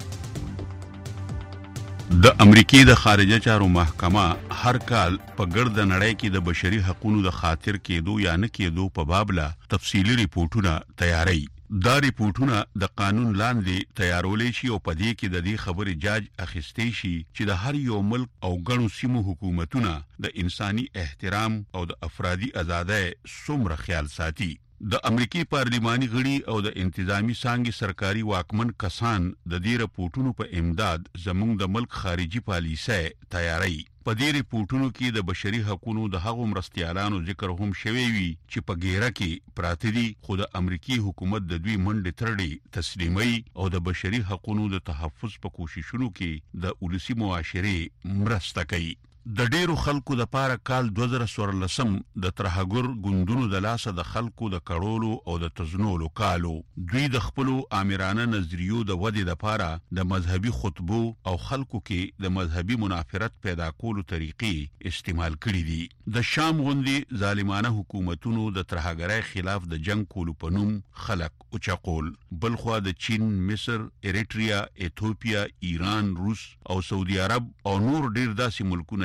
د امریکې د خارجه چارو محکمه هر کال په ګرد نړۍ کې د بشري حقوقو د خاطر کېدو یا نه کېدو په باب لا تفصیلی ریپورتونه تیاروي. دا ریپورتونه د قانون لاندې تیارولې شي او په دې کې د دې خبرې جاج اخیستې شي چې د هر یو ملک او ګڼو سیمو حکومتونه د انساني احترام او د افرادي ازادۍ څومره خیال ساتي. د امریکای پارلماني غړي او د انتظامی څانګې سرکاري واکمن کسان د دې رپورټونو په امداد زموږ د ملک خارجي پالیسۍ تیاری. په دې رپورټونو کې د بشري حقوقو د هغو مرستیالانو ذکر هم شوی وي چې په ګیره کې پراته دي خو د امریکای حکومت د دوی منډې ترړې تسلیمي او د بشري حقوقو د تحفظ په کوششونو کې د ولسی معاشرې مرسته کوي. د ډیرو خلکو د پاره کال دوه زره څوارلسم د ترهګر ګوندونو د لاسه د خلکو د کړولو او د تزنولو کالو. دوی د خپلو آمرانه نظریو د ودې د پاره د مذهبي خطبو او خلکو کې د مذهبي منافرت پیدا کولو طریقې استعمال کړي دي. د شام غوندي ظالمانه حکومتونو د ترهګرۍ خلاف د جنگ کولو په نوم خلک اوچقول. بلخوا د چین، مصر، اریټریا، ایتھوپیا، ایران، روس او سعودي عرب او نور ډیر داسې ملکونه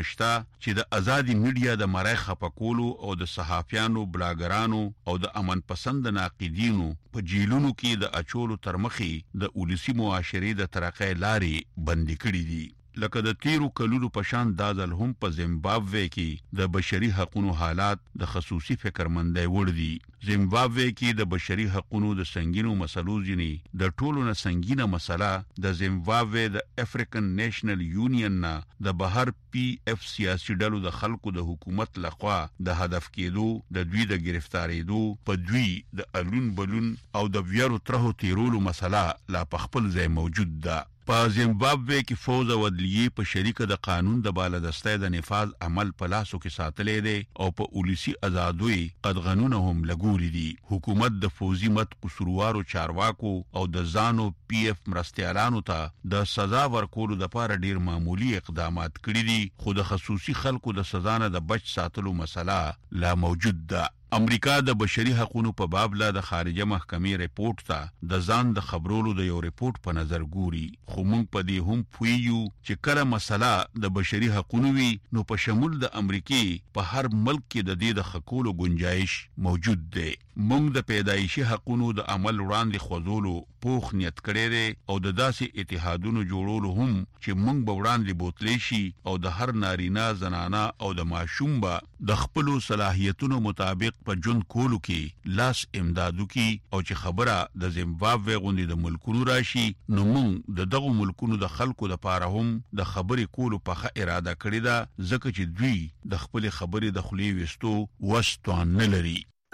شته چې د ازادي میډیا د مړای خپکولو او د صحافیانو بلاګرانو او د امن پسند ناقدینو په جیلونو کې د اچولو ترمخي د ولسی معاشري د ترقې لارې بندي کړې دي. لکه د تیرو کلونو په شان دا ځل هم په زیمبابوې کې د بشري حقوقو حالات د خصوصي فکرمندۍ وړ دي. زیمبابوې کې د بشري حقوقو د سنگینو مسلو ځینې د ټولو نه سنگینه مسله د زیمبابوې د افریقن نیشنل یونین نه د بهر پی اف سیاسي ډلو د خلکو د حکومت لخوا د هدف کېدو د دوی د گرفتاریدو په دوی د الون بلون او د ویرو ترهو تیرولو مسله لا په خپل ځای موجود ده. په زیمبابوې کې فوز او عدلیه په شریکه د قانون د بالادستۍ د نفاذ عمل په لاسو کې ساتلې دي او په ولسی ازادوي قدغنونه هم لګولې دي. حکومت د فوزي مت قصوروارو چارواکو او د ځانو پی اف مرستيالانو ته د سزا ورکولو لپاره ډیر معمولی اقدامات کړي دي، خو د خصوصي خلکو د سزا نه د بچ ساتلو مسله لا موجود ده. امریکا د بشري حقوقو په باب لا د خارجه محکمې ریپورت ته د ځان د خبرولو د یو ریپورت په نظر ګوري، خو موږ په دې هم پوهیو چې کله مسله د بشري حقوقو وي نو په شمول د امریکای په هر ملک کې د دې د خکولو گنجائش موجود دی. موږ د پیدایشي حقوقو د عمل وړاندې خوځولو پوخ نیت کړی دی او د داسې اتحادونو جوړولو هم چې موږ به وړاندې بوتلی شي او د هر نارینه زنانه او د ماشوم به د خپلو صلاحیتونو مطابق په جون کولو کې لاس امدادو کې او چې خبره د زیمبابوې غوندې د ملکونو راشي نو موږ د دغو ملکونو د خلکو لپاره هم د خبرې کولو په ښه اراده کړې ده، ځکه چې دوی د خپلې خبرې د خولې ویستو وس توان نه لري.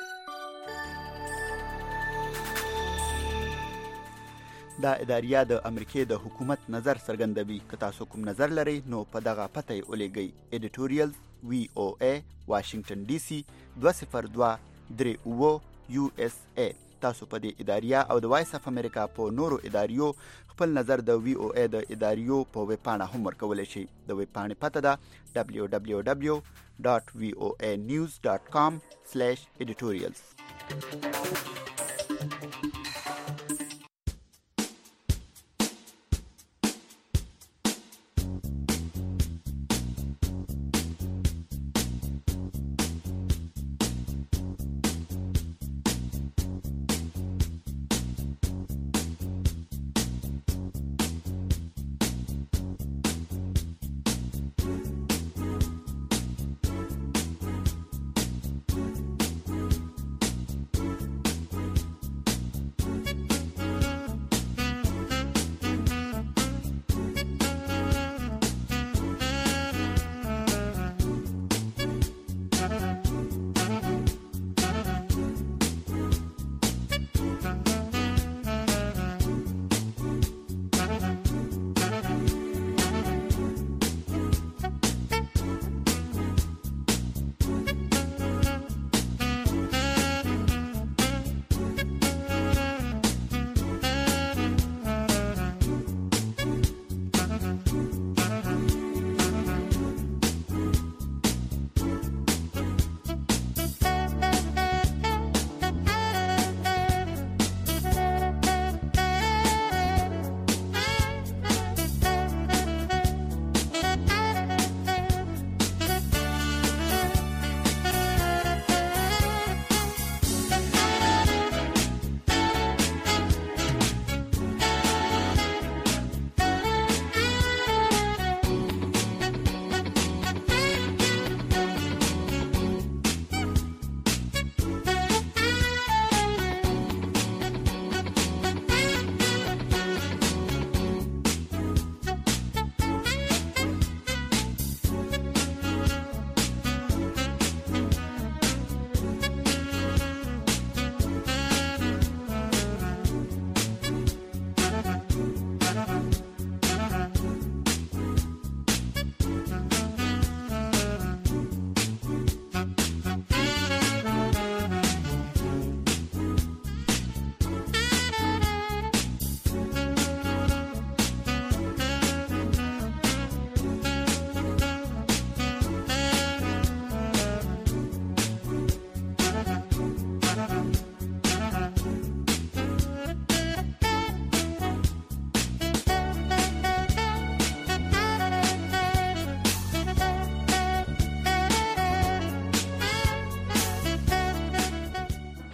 دا اداریه د امریکای د حکومت نظر څرګندوي. که تاسو کوم نظر لرئ نو په دغه پته یې ولېږئ. ایډیټوریال وی او ای واشنگټن ډي سي دوه صفر دوه درې اوه یو اس ای. تاسو په دې اداریه او د وایس اف امریکا په نورو اداریو خپل نظر د وی او ای د اداریو په ویب پاڼه هم ورکولی شئ. د ویب پاڼې پته ده دبلیو دبلیو دبلیو ډاټ وی او ای نیوز ډاټ کام سلیش ایډیټوریالز.